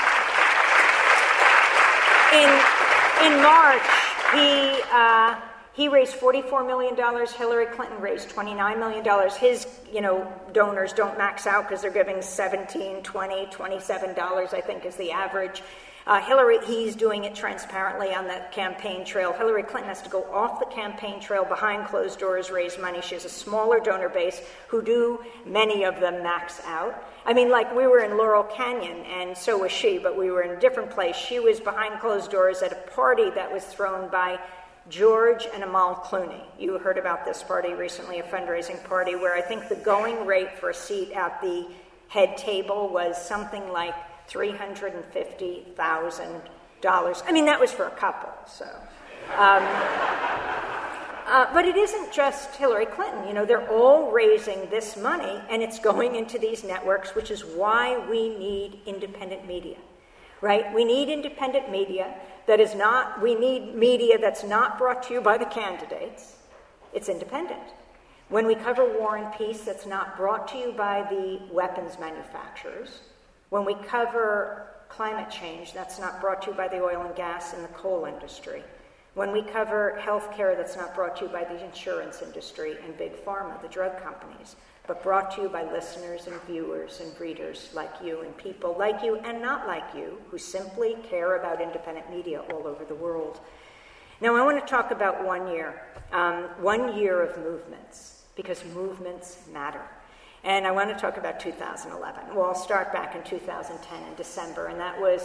in In March, he uh, he raised forty-four million dollars. Hillary Clinton raised twenty-nine million dollars. His, you know, donors don't max out because they're giving seventeen, twenty, twenty-seven dollars, I think, is the average. Uh, Hillary, he's doing it transparently on the campaign trail. Hillary Clinton has to go off the campaign trail behind closed doors, raise money. She has a smaller donor base who do, many of them, max out. I mean, like, we were in Laurel Canyon, and so was she, but we were in a different place. She was behind closed doors at a party that was thrown by George and Amal Clooney. You heard about this party recently, a fundraising party, where I think the going rate for a seat at the head table was something like three hundred fifty thousand dollars. I mean, that was for a couple, so. Um, uh, but it isn't just Hillary Clinton. You know, they're all raising this money, and it's going into these networks, which is why we need independent media, right? We need independent media that is not, we need media that's not brought to you by the candidates. It's independent. When we cover war and peace, that's not brought to you by the weapons manufacturers. When we cover climate change, that's not brought to you by the oil and gas and the coal industry. When we cover health care, that's not brought to you by the insurance industry and big pharma, the drug companies, but brought to you by listeners and viewers and readers like you and people like you and not like you who simply care about independent media all over the world. Now, I want to talk about one year, um, one year of movements, because movements matter. And I want to talk about two thousand eleven. Well, I'll start back in two thousand ten in December, and that was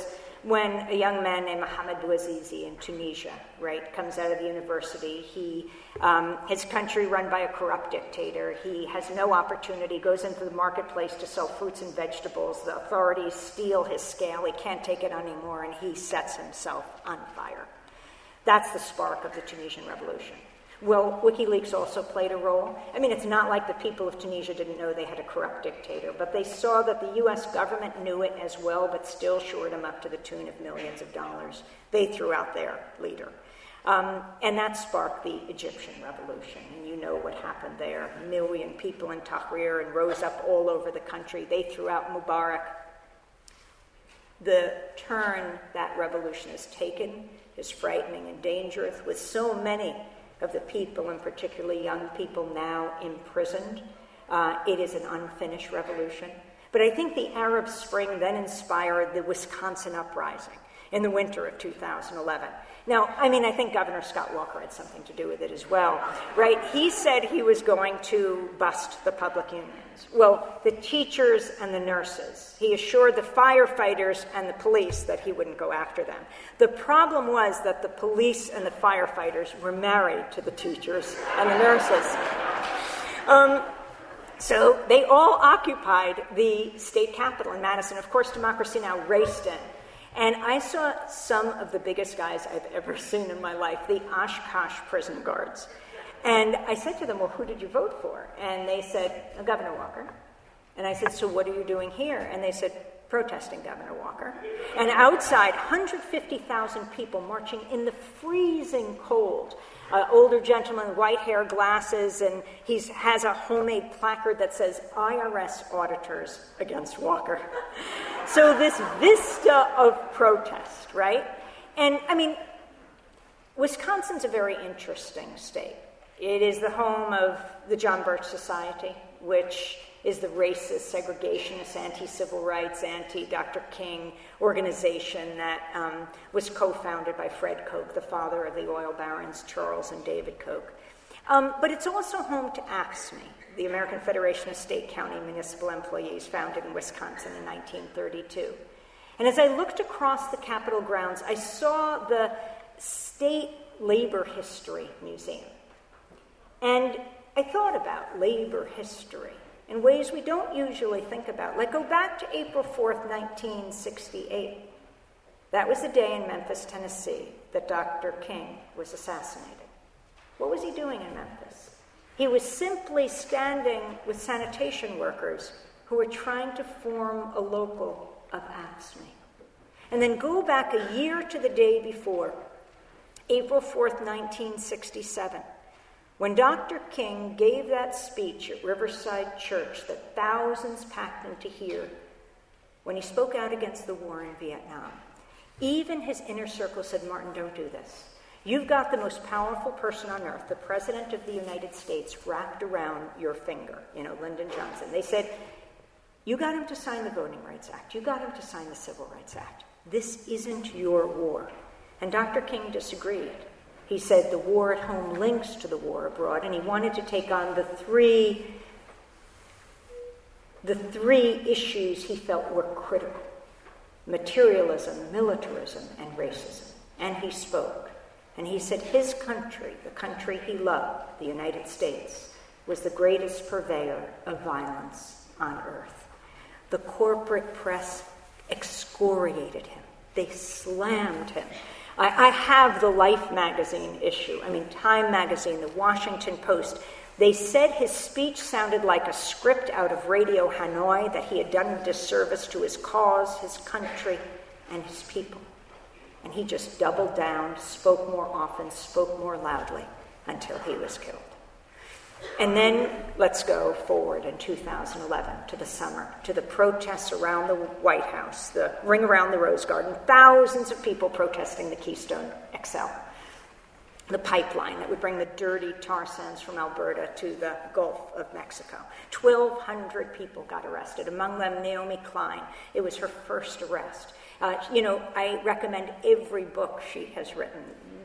when a young man named Mohamed Bouazizi in Tunisia, right, comes out of the university. He, um, his country run by a corrupt dictator. He has no opportunity, goes into the marketplace to sell fruits and vegetables. The authorities steal his scale. He can't take it anymore, and he sets himself on fire. That's the spark of the Tunisian Revolution. Well, WikiLeaks also played a role. I mean, it's not like the people of Tunisia didn't know they had a corrupt dictator, but they saw that the U S government knew it as well, but still shored him up to the tune of millions of dollars. They threw out their leader. Um, and that sparked the Egyptian Revolution, and you know what happened there. A million people in Tahrir and rose up all over the country. They threw out Mubarak. The turn that revolution has taken is frightening and dangerous, with so many of the people, and particularly young people, now imprisoned. Uh, it is an unfinished revolution. But I think the Arab Spring then inspired the Wisconsin uprising in the winter of two thousand eleven. Now, I mean, I think Governor Scott Walker had something to do with it as well, right? He said he was going to bust the public unions. Well, the teachers and the nurses, he assured the firefighters and the police that he wouldn't go after them. The problem was that the police and the firefighters were married to the teachers and the nurses. Um, so they all occupied the state capitol in Madison. Of course, Democracy Now! Raced in. And I saw some of the biggest guys I've ever seen in my life, the Oshkosh prison guards. And I said to them, well, who did you vote for? And they said, Governor Walker. And I said, so what are you doing here? And they said, protesting Governor Walker. And outside, one hundred fifty thousand people marching in the freezing cold. Uh, older gentleman, white hair, glasses, and he has a homemade placard that says I R S auditors against Walker. So this vista of protest, right? And I mean, Wisconsin's a very interesting state. It is the home of the John Birch Society, which is the racist, segregationist, anti-civil rights, anti-Doctor King organization that um, was co-founded by Fred Koch, the father of the oil barons, Charles and David Koch. Um, but it's also home to A C S M E, the American Federation of State, County, Municipal Employees, founded in Wisconsin in nineteen thirty-two. And as I looked across the Capitol grounds, I saw the State Labor History Museum. And I thought about labor history in ways we don't usually think about. Like, go back to April fourth, nineteen sixty-eight. That was the day in Memphis, Tennessee, that Doctor King was assassinated. What was he doing in Memphis? He was simply standing with sanitation workers who were trying to form a local of A C S M E. And then go back a year to the day before, April fourth, nineteen sixty-seven, when Doctor King gave that speech at Riverside Church that thousands packed in to hear, when he spoke out against the war in Vietnam. Even his inner circle said, Martin, don't do this. You've got the most powerful person on earth, the President of the United States, wrapped around your finger, you know, Lyndon Johnson. They said, you got him to sign the Voting Rights Act. You got him to sign the Civil Rights Act. This isn't your war. And Doctor King disagreed. He said the war at home links to the war abroad, and he wanted to take on the three, the three issues he felt were critical: materialism, militarism, and racism. And he spoke. And he said his country, the country he loved, the United States, was the greatest purveyor of violence on earth. The corporate press excoriated him. They slammed him. I, I have the Life magazine issue. I mean, Time magazine, the Washington Post. They said his speech sounded like a script out of Radio Hanoi, that he had done a disservice to his cause, his country, and his people. And he just doubled down, spoke more often, spoke more loudly, until he was killed. And then let's go forward in two thousand eleven to the summer, to the protests around the White House, the Ring Around the Rose Garden, thousands of people protesting the Keystone X L, the pipeline that would bring the dirty tar sands from Alberta to the Gulf of Mexico. twelve hundred people got arrested, among them Naomi Klein. It was her first arrest. Uh, you know, I recommend every book she has written.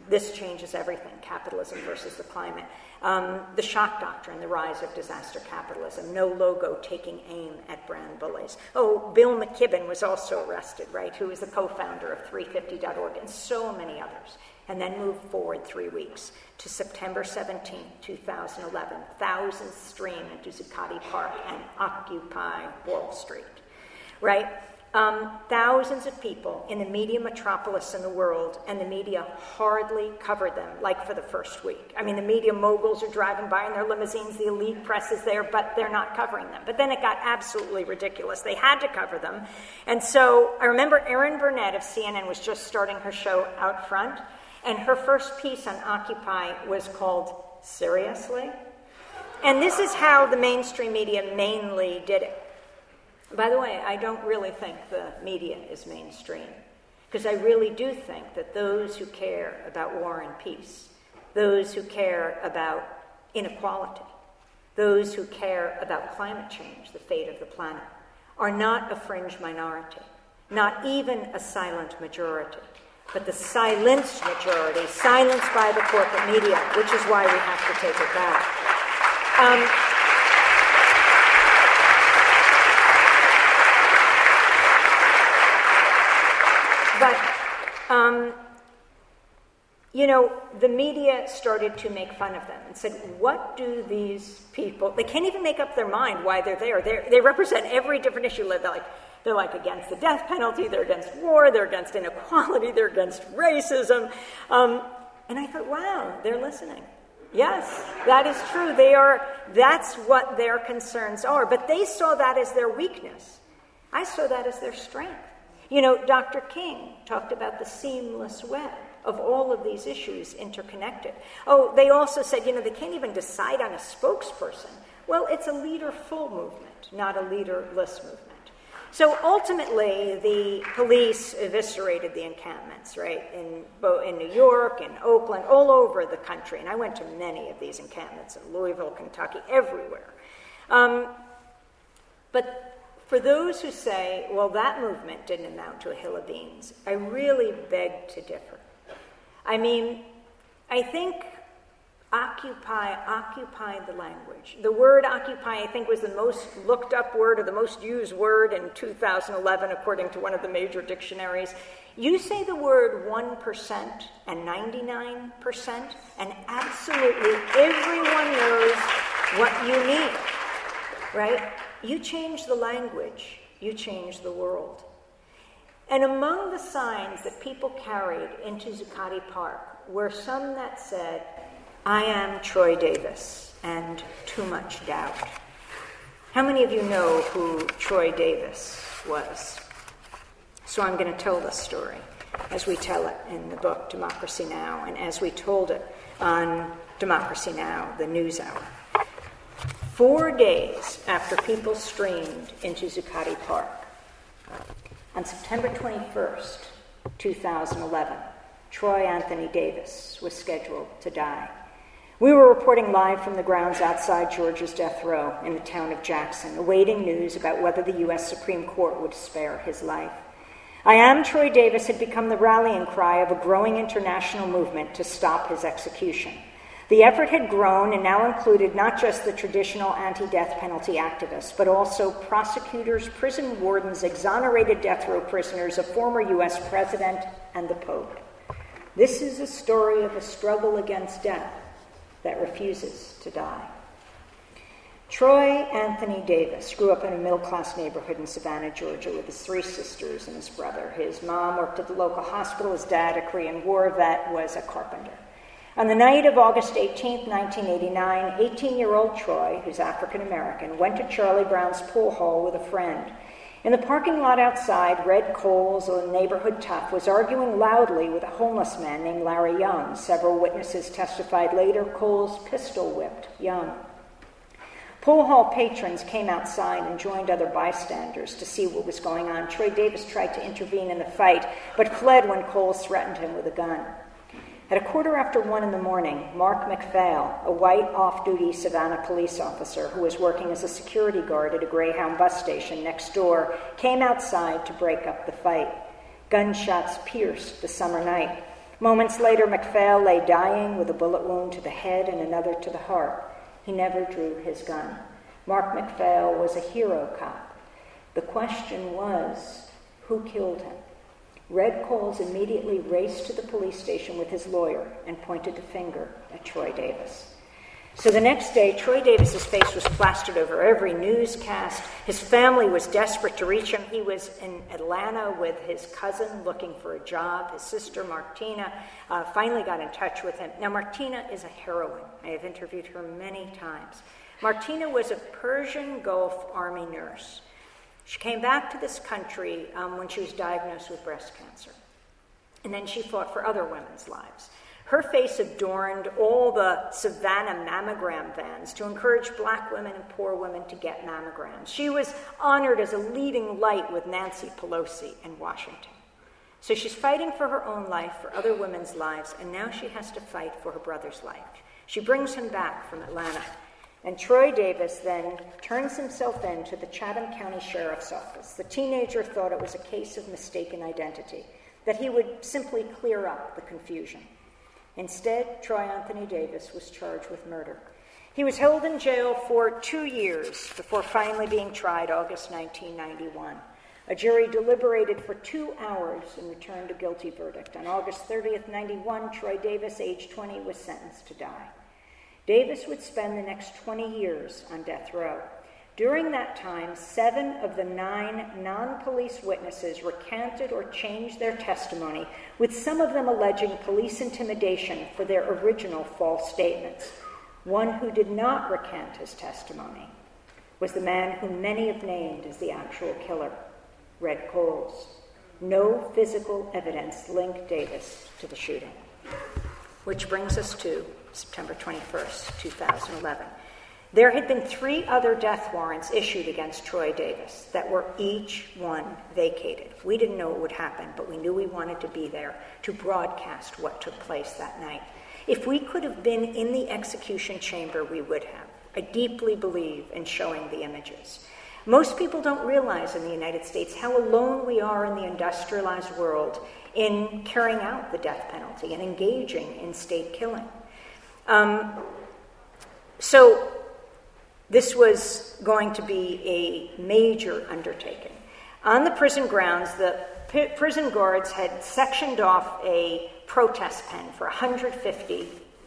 this changes everything, capitalism versus the climate. Um, the shock doctrine, the rise of disaster capitalism, no logo taking aim at brand bullies. Oh, Bill McKibben was also arrested, right, who is the co-founder of three fifty dot org, and so many others. And then move forward three weeks to September seventeenth, two thousand eleven. Thousands stream into Zuccotti Park and occupy Wall Street, right? Um, thousands of people in the media metropolis in the world, and the media hardly covered them, like for the first week. I mean, the media moguls are driving by in their limousines, the elite press is there, but they're not covering them. But then it got absolutely ridiculous. They had to cover them. And so I remember Erin Burnett of C N N was just starting her show Out Front, and her first piece on Occupy was called Seriously? And this is how the mainstream media mainly did it. By the way, I don't really think the media is mainstream, because I really do think that those who care about war and peace, those who care about inequality, those who care about climate change, the fate of the planet, are not a fringe minority, not even a silent majority, but the silenced majority, silenced by the corporate media, which is why we have to take it back. Um, But, um, you know, the media started to make fun of them and said, what do these people, they can't even make up their mind why they're there. They're, they represent every different issue. They're like, they're like against the death penalty, they're against war, they're against inequality, they're against racism. Um, and I thought, wow, they're listening. Yes, that is true. They are, that's what their concerns are. But they saw that as their weakness. I saw that as their strength. You know, Doctor King talked about the seamless web of all of these issues interconnected. Oh, they also said, you know, they can't even decide on a spokesperson. Well, it's a leader-full movement, not a leaderless movement. So ultimately, the police eviscerated the encampments, right, in, in New York, in Oakland, all over the country. And I went to many of these encampments in Louisville, Kentucky, everywhere. Um, but for those who say, well, that movement didn't amount to a hill of beans, I really beg to differ. I mean, I think occupy, occupied the language. The word occupy, I think, was the most looked up word or the most used word in two thousand eleven, according to one of the major dictionaries. You say the word one percent and ninety-nine percent, and absolutely everyone knows what you mean, right? You change the language, you change the world. And among the signs that people carried into Zuccotti Park were some that said, I am Troy Davis, and too much doubt. How many of you know who Troy Davis was? So I'm going to tell this story as we tell it in the book Democracy Now! And as we told it on Democracy Now!, the NewsHour. Four days after people streamed into Zuccotti Park, on September twenty-first, two thousand eleven, Troy Anthony Davis was scheduled to die. We were reporting live from the grounds outside Georgia's death row in the town of Jackson, awaiting news about whether the U S Supreme Court would spare his life. I Am Troy Davis had become the rallying cry of a growing international movement to stop his execution. The effort had grown and now included not just the traditional anti-death penalty activists, but also prosecutors, prison wardens, exonerated death row prisoners, a former U S president, and the Pope. This is a story of a struggle against death that refuses to die. Troy Anthony Davis grew up in a middle-class neighborhood in Savannah, Georgia, with his three sisters and his brother. His mom worked at the local hospital. His dad, a Korean War vet, was a carpenter. On the night of August eighteenth, nineteen eighty-nine, eighteen-year-old Troy, who's African-American, went to Charlie Brown's pool hall with a friend. In the parking lot outside, Red Coles, a neighborhood tough, was arguing loudly with a homeless man named Larry Young. Several witnesses testified later Coles pistol-whipped Young. Pool hall patrons came outside and joined other bystanders to see what was going on. Troy Davis tried to intervene in the fight, but fled when Coles threatened him with a gun. At a quarter after one in the morning, Mark McPhail, a white off-duty Savannah police officer who was working as a security guard at a Greyhound bus station next door, came outside to break up the fight. Gunshots pierced the summer night. Moments later, MacPhail lay dying with a bullet wound to the head and another to the heart. He never drew his gun. Mark MacPhail was a hero cop. The question was, who killed him? Red Coles immediately raced to the police station with his lawyer and pointed the finger at Troy Davis. So the next day, Troy Davis's face was plastered over every newscast. His family was desperate to reach him. He was in Atlanta with his cousin looking for a job. His sister, Martina, uh, finally got in touch with him. Now, Martina is a heroine. I have interviewed her many times. Martina was a Persian Gulf Army nurse. She came back to this country um, when she was diagnosed with breast cancer. And then she fought for other women's lives. Her face adorned all the Savannah mammogram vans to encourage black women and poor women to get mammograms. She was honored as a leading light with Nancy Pelosi in Washington. So she's fighting for her own life, for other women's lives, and now she has to fight for her brother's life. She brings him back from Atlanta. And Troy Davis then turns himself in to the Chatham County Sheriff's Office. The teenager thought it was a case of mistaken identity, that he would simply clear up the confusion. Instead, Troy Anthony Davis was charged with murder. He was held in jail for two years before finally being tried August nineteen ninety-one. A jury deliberated for two hours and returned a guilty verdict. On August thirtieth, ninety-one, Troy Davis, age twenty, was sentenced to die. Davis would spend the next twenty years on death row. During that time, seven of the nine non-police witnesses recanted or changed their testimony, with some of them alleging police intimidation for their original false statements. One who did not recant his testimony was the man whom many have named as the actual killer, Red Coles. No physical evidence linked Davis to the shooting. Which brings us to September twenty-first, two thousand eleven. There had been three other death warrants issued against Troy Davis that were each one vacated. We didn't know it would happen, but we knew we wanted to be there to broadcast what took place that night. If we could have been in the execution chamber, we would have. I deeply believe in showing the images. Most people don't realize in the United States how alone we are in the industrialized world in carrying out the death penalty and engaging in state killing. Um, so this was going to be a major undertaking. On the prison grounds, the p- prison guards had sectioned off a protest pen for one hundred fifty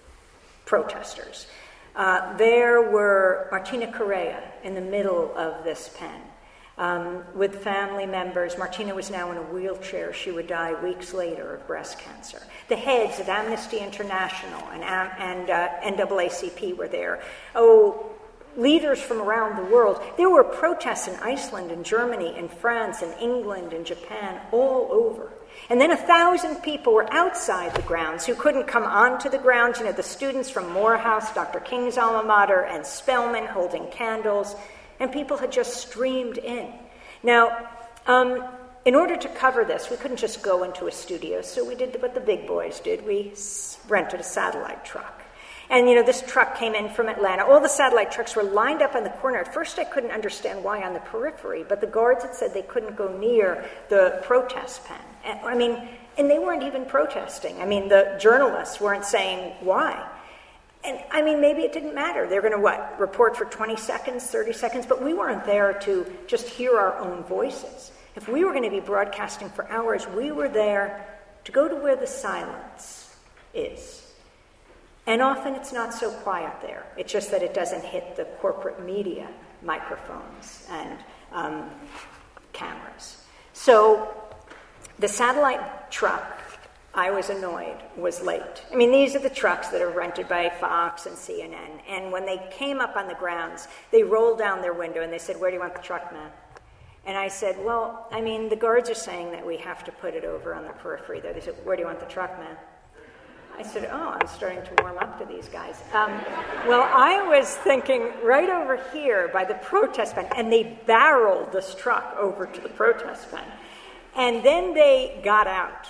protesters. Uh, there were Martina Correa in the middle of this pen. Um, with family members. Martina was now in a wheelchair. She would die weeks later of breast cancer. The heads of Amnesty International and, and uh, N double A C P were there. Oh, leaders from around the world. There were protests in Iceland and Germany and France and England and Japan, all over. And then a thousand people were outside the grounds who couldn't come onto the grounds. You know, the students from Morehouse, Doctor King's alma mater, and Spelman holding candles. And people had just streamed in. Now, um, in order to cover this, we couldn't just go into a studio, so we did what the big boys did. We s- rented a satellite truck. And, you know, this truck came in from Atlanta. All the satellite trucks were lined up on the corner. At first, I couldn't understand why on the periphery, but the guards had said they couldn't go near the protest pen. And, I mean, and they weren't even protesting. I mean, the journalists weren't saying why. And, I mean, maybe it didn't matter. They were going to, what, report for twenty seconds, thirty seconds? But we weren't there to just hear our own voices. If we were going to be broadcasting for hours, we were there to go to where the silence is. And often it's not so quiet there. It's just that it doesn't hit the corporate media microphones and um, cameras. So the satellite truck, I was annoyed, was late. I mean, these are the trucks that are rented by Fox and C N N. And when they came up on the grounds, they rolled down their window and they said, "Where do you want the truck, man?" And I said, "Well, I mean, the guards are saying that we have to put it over on the periphery there." They said, "Where do you want the truck, man?" I said, "Oh, I'm starting to warm up to these guys." Um, well, I was thinking right over here by the protest pen, and they barreled this truck over to the protest pen. And then they got out.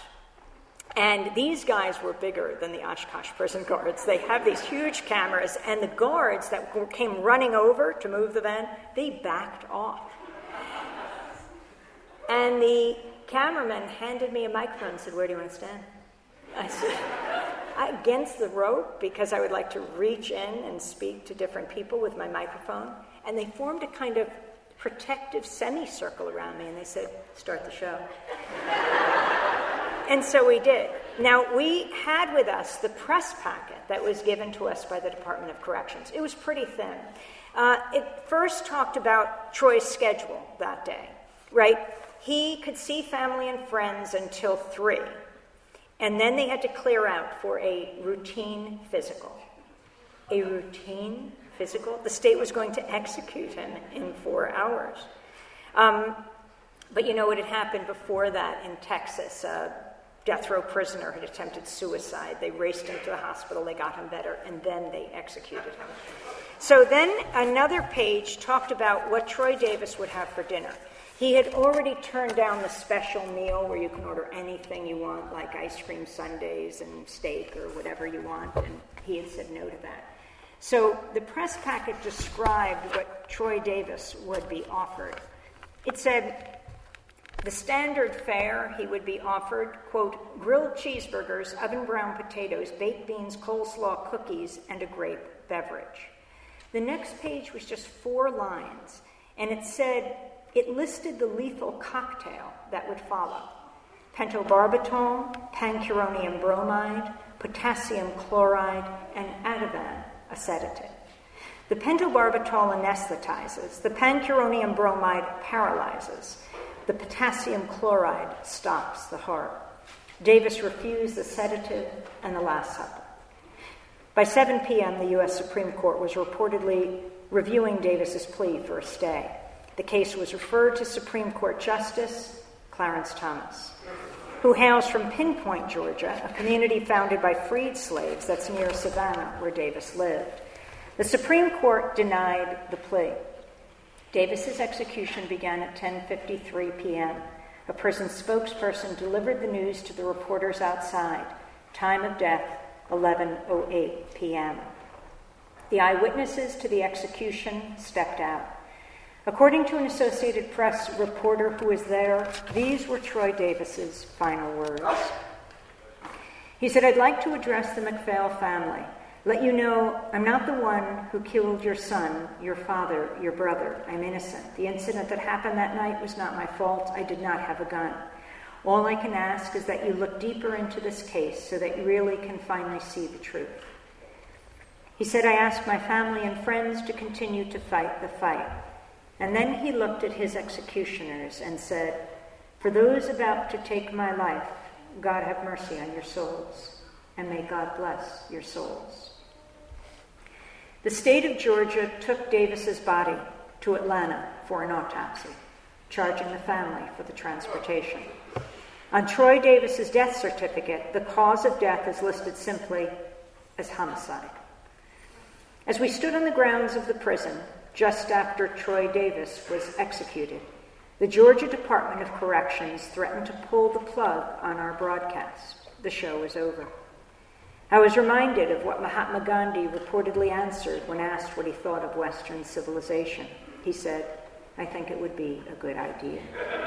And these guys were bigger than the Oshkosh prison guards. They have these huge cameras, and the guards that came running over to move the van, they backed off. And the cameraman handed me a microphone and said, "Where do you want to stand?" I said, against the rope, because I would like to reach in and speak to different people with my microphone. And they formed a kind of protective semicircle around me, and they said, start the show. And so we did. Now, we had with us the press packet that was given to us by the Department of Corrections. It was pretty thin. Uh, it first talked about Troy's schedule that day, right? He could see family and friends until three, and then they had to clear out for a routine physical. A routine physical? The state was going to execute him in four hours. Um, but you know what had happened before that in Texas? A death row prisoner had attempted suicide. They raced him to the hospital, they got him better, and then they executed him. So then another page talked about what Troy Davis would have for dinner. He had already turned down the special meal where you can order anything you want, like ice cream sundaes and steak or whatever you want, and he had said no to that. So the press packet described what Troy Davis would be offered. It said, the standard fare he would be offered, quote, grilled cheeseburgers, oven-brown potatoes, baked beans, coleslaw, cookies, and a grape beverage. The next page was just four lines, and it said, it listed the lethal cocktail that would follow. Pentobarbital, pancuronium bromide, potassium chloride, and Ativan, a sedative. The pentobarbital anesthetizes, the pancuronium bromide paralyzes, the potassium chloride stops the heart. Davis refused the sedative and the Last Supper. By seven p.m., the U S Supreme Court was reportedly reviewing Davis's plea for a stay. The case was referred to Supreme Court Justice Clarence Thomas, who hails from Pinpoint, Georgia, a community founded by freed slaves that's near Savannah, where Davis lived. The Supreme Court denied the plea. Davis's execution began at ten fifty-three p.m. A prison spokesperson delivered the news to the reporters outside. Time of death, eleven oh eight p.m. The eyewitnesses to the execution stepped out. According to an Associated Press reporter who was there, these were Troy Davis's final words. He said, I'd like to address the McPhail family. Let you know I'm not the one who killed your son, your father, your brother. I'm innocent. The incident that happened that night was not my fault. I did not have a gun. All I can ask is that you look deeper into this case so that you really can finally see the truth. He said, I ask my family and friends to continue to fight the fight. And then he looked at his executioners and said, for those about to take my life, God have mercy on your souls, and may God bless your souls. The state of Georgia took Davis's body to Atlanta for an autopsy, charging the family for the transportation. On Troy Davis's death certificate, the cause of death is listed simply as homicide. As we stood on the grounds of the prison, just after Troy Davis was executed, the Georgia Department of Corrections threatened to pull the plug on our broadcast. The show was over. I was reminded of what Mahatma Gandhi reportedly answered when asked what he thought of Western civilization. He said, I think it would be a good idea.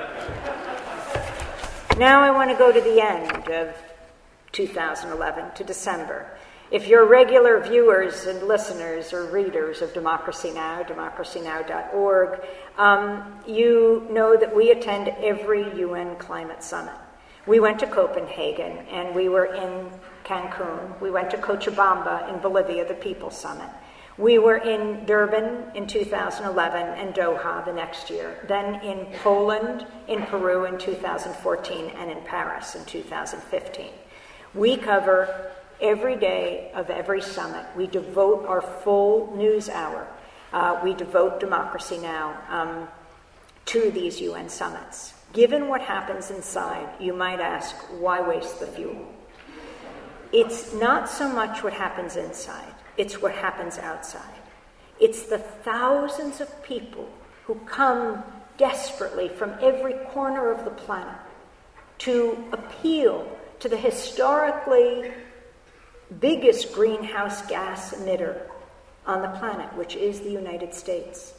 Now I want to go to the end of two thousand eleven, to December. If you're regular viewers and listeners or readers of Democracy Now!, democracy now dot org, um, you know that we attend every U N climate summit. We went to Copenhagen, and we were in Cancun. We went to Cochabamba in Bolivia, the People Summit. We were in Durban in two thousand eleven and Doha the next year. Then in Poland, in Peru in two thousand fourteen, and in Paris in two thousand fifteen. We cover every day of every summit. We devote our full news hour. Uh, we devote Democracy Now! Um, to these U N summits. Given what happens inside, you might ask, why waste the fuel? It's not so much what happens inside, it's what happens outside. It's the thousands of people who come desperately from every corner of the planet to appeal to the historically biggest greenhouse gas emitter on the planet, which is the United States.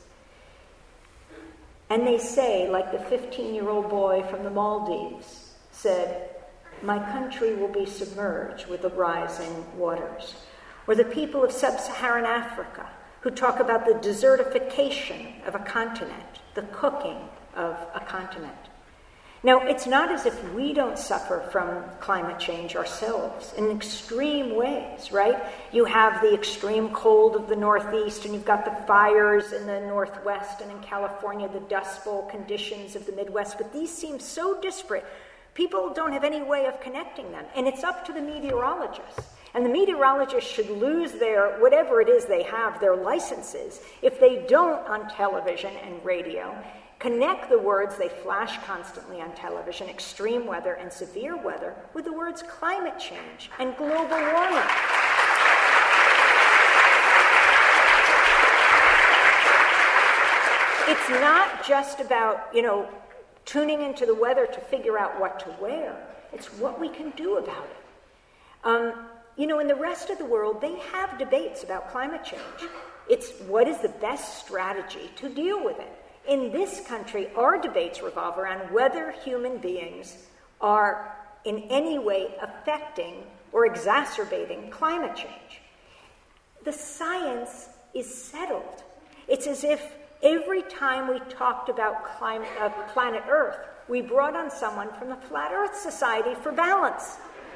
And they say, like the fifteen-year-old boy from the Maldives said, my country will be submerged with the rising waters. Or the people of sub-Saharan Africa, who talk about the desertification of a continent, the cooking of a continent. Now, it's not as if we don't suffer from climate change ourselves in extreme ways, right? You have the extreme cold of the Northeast, and you've got the fires in the Northwest, and in California, the Dust Bowl conditions of the Midwest. But these seem so disparate, people don't have any way of connecting them. And it's up to the meteorologists. And the meteorologists should lose their, whatever it is they have, their licenses, if they don't on television and radio connect the words they flash constantly on television, extreme weather and severe weather, with the words climate change and global warming. It's not just about, you know, tuning into the weather to figure out what to wear. It's what we can do about it. Um, you know, in the rest of the world, they have debates about climate change. It's what is the best strategy to deal with it. In this country, our debates revolve around whether human beings are in any way affecting or exacerbating climate change. The science is settled. It's as if every time we talked about climate, uh, planet Earth, we brought on someone from the Flat Earth Society for balance.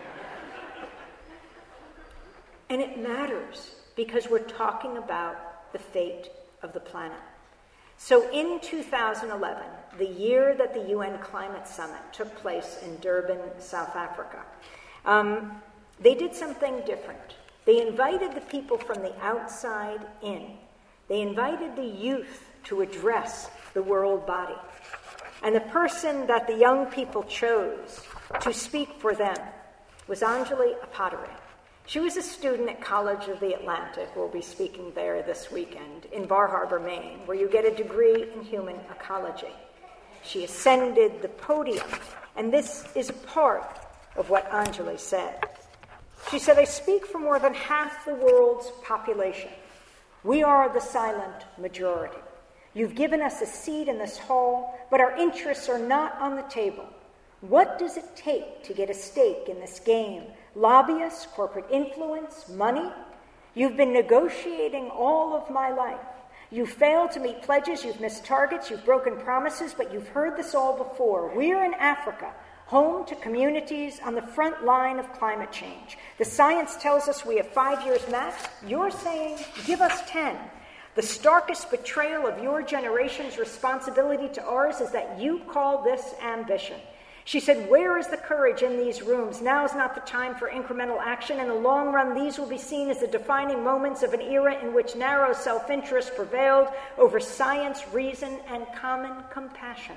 And it matters because we're talking about the fate of the planet. So in two thousand eleven, the year that the U N Climate Summit took place in Durban, South Africa, um, they did something different. They invited the people from the outside in. They invited the youth to address the world body. And the person that the young people chose to speak for them was Anjali Appadurai. She was a student at College of the Atlantic. We'll be speaking there this weekend in Bar Harbor, Maine, where you get a degree in human ecology. She ascended the podium, and this is a part of what Anjali said. She said, I speak for more than half the world's population. We are the silent majority. You've given us a seat in this hall, but our interests are not on the table. What does it take to get a stake in this game? Lobbyists, corporate influence, money? You've been negotiating all of my life. You've failed to meet pledges, you've missed targets, you've broken promises, but you've heard this all before. We're in Africa, home to communities on the front line of climate change. The science tells us we have five years max. You're saying, give us ten. The starkest betrayal of your generation's responsibility to ours is that you call this ambition. She said, where is the courage in these rooms? Now is not the time for incremental action. In the long run, these will be seen as the defining moments of an era in which narrow self-interest prevailed over science, reason, and common compassion.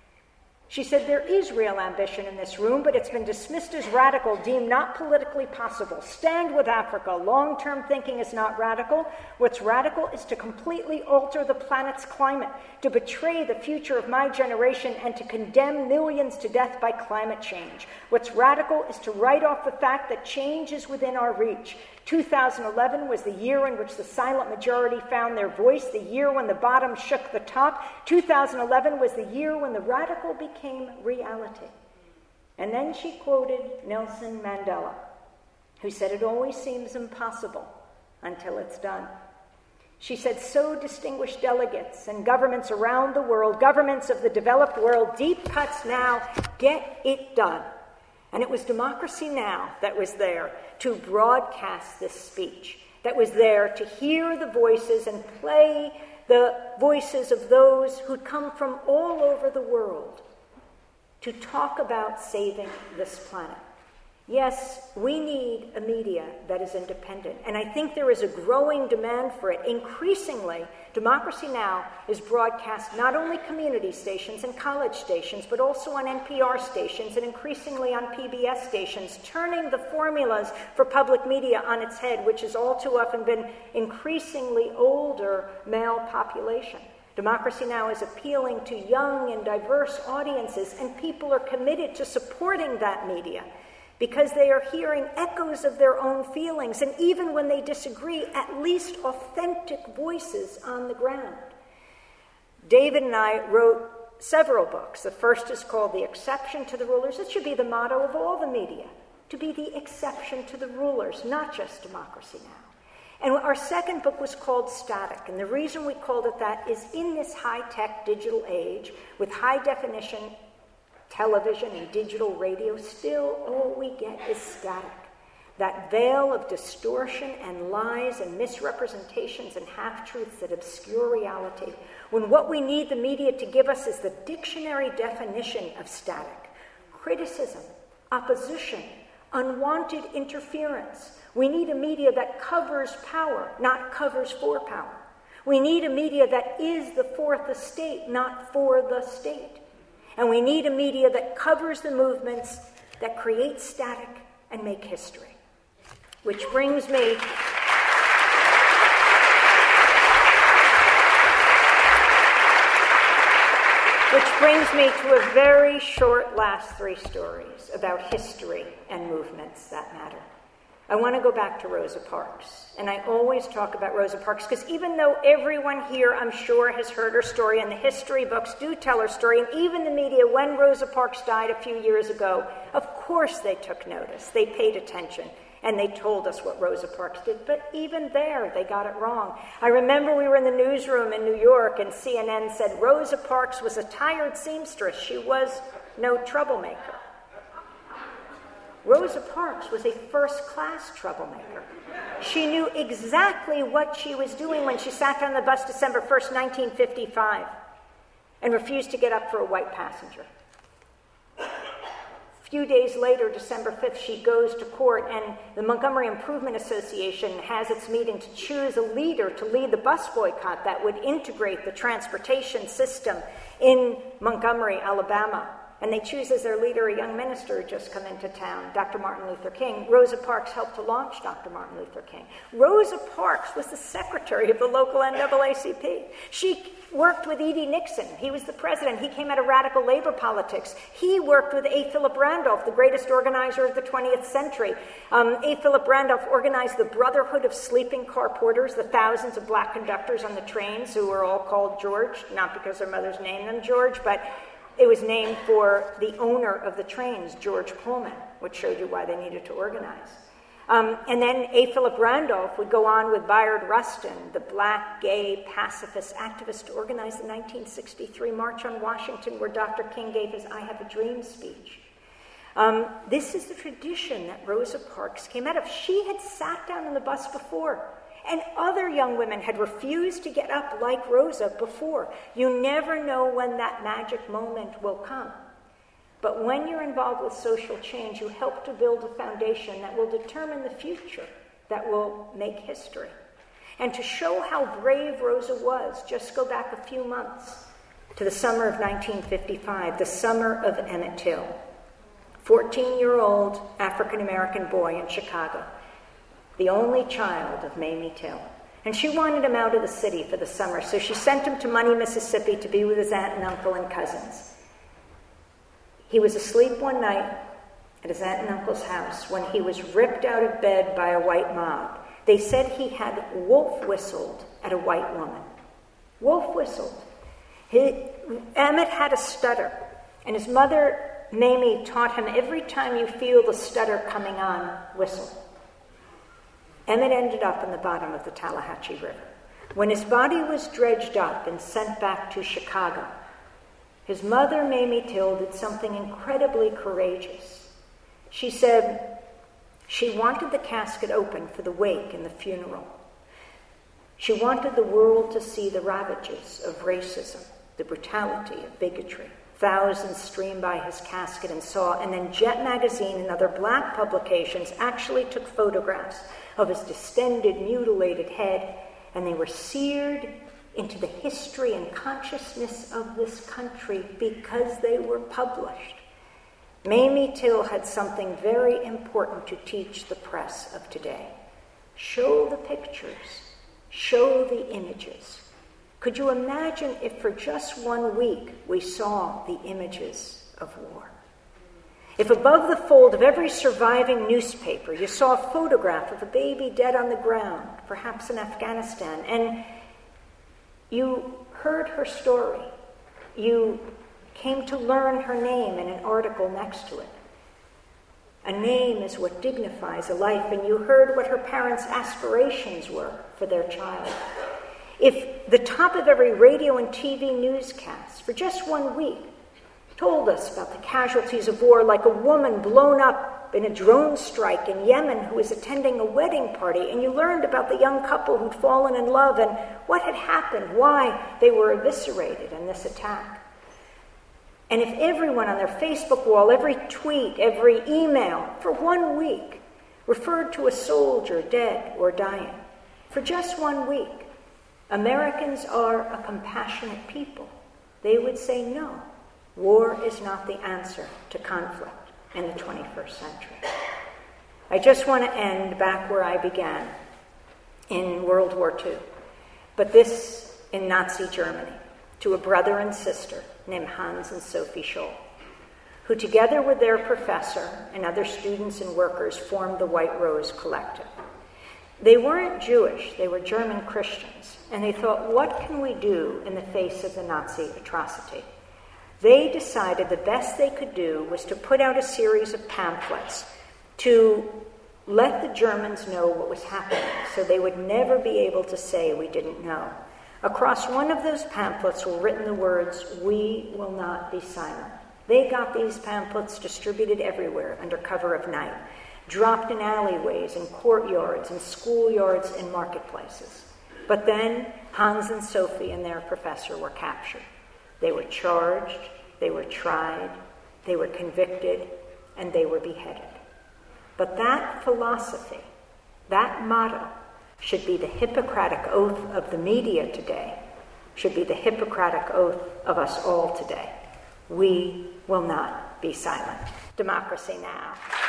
She said, there is real ambition in this room, but it's been dismissed as radical, deemed not politically possible. Stand with Africa. Long-term thinking is not radical. What's radical is to completely alter the planet's climate, to betray the future of my generation, and to condemn millions to death by climate change. What's radical is to write off the fact that change is within our reach. two thousand eleven was the year in which the silent majority found their voice, the year when the bottom shook the top. two thousand eleven was the year when the radical became reality. And then she quoted Nelson Mandela, who said, it always seems impossible until it's done. She said, so distinguished delegates and governments around the world, governments of the developed world, deep cuts now, get it done. And it was Democracy Now! That was there to broadcast this speech, that was there to hear the voices and play the voices of those who'd come from all over the world to talk about saving this planet. Yes, we need a media that is independent, and I think there is a growing demand for it. Increasingly, Democracy Now! Is broadcast not only community stations and college stations, but also on N P R stations and increasingly on P B S stations, turning the formulas for public media on its head, which has all too often been increasingly older male population. Democracy Now! Is appealing to young and diverse audiences, and people are committed to supporting that media, because they are hearing echoes of their own feelings, and even when they disagree, at least authentic voices on the ground. David and I wrote several books. The first is called The Exception to the Rulers. It should be the motto of all the media, to be the exception to the rulers, not just Democracy Now! And our second book was called Static, and the reason we called it that is in this high-tech digital age, with high-definition television and digital radio, still all we get is static. That veil of distortion and lies and misrepresentations and half-truths that obscure reality, when what we need the media to give us is the dictionary definition of static: criticism, opposition, unwanted interference. We need a media that covers power, not covers for power. We need a media that is the fourth estate, not for the state. And we need a media that covers the movements that create static and make history. Which brings me... Which brings me to a very short last three stories about history and movements that matter. I want to go back to Rosa Parks. And I always talk about Rosa Parks because even though everyone here, I'm sure, has heard her story, and the history books do tell her story, and even the media, when Rosa Parks died a few years ago, of course they took notice. They paid attention. And they told us what Rosa Parks did. But even there, they got it wrong. I remember we were in the newsroom in New York, and C N N said Rosa Parks was a tired seamstress. She was no troublemaker. Rosa Parks was a first-class troublemaker. She knew exactly what she was doing when she sat on the bus December first, nineteen fifty-five, and refused to get up for a white passenger. A few days later, December fifth, she goes to court, and the Montgomery Improvement Association has its meeting to choose a leader to lead the bus boycott that would integrate the transportation system in Montgomery, Alabama. And they choose as their leader a young minister who just come into town, Doctor Martin Luther King. Rosa Parks helped to launch Doctor Martin Luther King. Rosa Parks was the secretary of the local N double A C P. She worked with E D Nixon. He was the president. He came out of radical labor politics. He worked with A. Philip Randolph, the greatest organizer of the twentieth century. Um, A. Philip Randolph organized the Brotherhood of Sleeping Car Porters, the thousands of black conductors on the trains who were all called George, not because their mothers named them George, but it was named for the owner of the trains, George Pullman, which showed you why they needed to organize. Um, and then A. Philip Randolph would go on with Bayard Rustin, the black, gay, pacifist activist, to organize the nineteen sixty-three March on Washington, where Doctor King gave his I Have a Dream speech. Um, this is the tradition that Rosa Parks came out of. She had sat down on the bus before, and other young women had refused to get up like Rosa before. You never know when that magic moment will come. But when you're involved with social change, you help to build a foundation that will determine the future, that will make history. And to show how brave Rosa was, just go back a few months to the summer of nineteen fifty-five, the summer of Emmett Till. fourteen-year-old African-American boy in Chicago, the only child of Mamie Till. And she wanted him out of the city for the summer, so she sent him to Money, Mississippi to be with his aunt and uncle and cousins. He was asleep one night at his aunt and uncle's house when he was ripped out of bed by a white mob. They said he had wolf whistled at a white woman. Wolf whistled. He, Emmett had a stutter, and his mother, Mamie, taught him every time you feel the stutter coming on, whistle. Emmett ended up in the bottom of the Tallahatchie River. When his body was dredged up and sent back to Chicago, his mother, Mamie Till, did something incredibly courageous. She said she wanted the casket open for the wake and the funeral. She wanted the world to see the ravages of racism, the brutality of bigotry. Thousands streamed by his casket and saw, and then Jet Magazine and other black publications actually took photographs of his distended, mutilated head, and they were seared into the history and consciousness of this country because they were published. Mamie Till had something very important to teach the press of today. Show the pictures. Show the images. Could you imagine if for just one week we saw the images of war? If above the fold of every surviving newspaper you saw a photograph of a baby dead on the ground, perhaps in Afghanistan, and you heard her story, you came to learn her name in an article next to it. A name is what dignifies a life, and you heard what her parents' aspirations were for their child. If the top of every radio and T V newscast for just one week told us about the casualties of war, like a woman blown up in a drone strike in Yemen who was attending a wedding party, and you learned about the young couple who'd fallen in love and what had happened, why they were eviscerated in this attack. And if everyone on their Facebook wall, every tweet, every email, for one week, referred to a soldier dead or dying, for just one week, Americans are a compassionate people. They would say, no, war is not the answer to conflict in the twenty-first century. I just want to end back where I began, in World War Two, but this in Nazi Germany, to a brother and sister named Hans and Sophie Scholl, who together with their professor and other students and workers formed the White Rose Collective. They weren't Jewish, they were German Christians, and they thought, what can we do in the face of the Nazi atrocity? They decided the best they could do was to put out a series of pamphlets to let the Germans know what was happening, so they would never be able to say we didn't know. Across one of those pamphlets were written the words, "We will not be silent." They got these pamphlets distributed everywhere under cover of night, dropped in alleyways and courtyards and schoolyards and marketplaces. But then Hans and Sophie and their professor were captured. They were charged, they were tried, they were convicted, and they were beheaded. But that philosophy, that motto, should be the Hippocratic oath of the media today, should be the Hippocratic oath of us all today. We will not be silent. Democracy Now!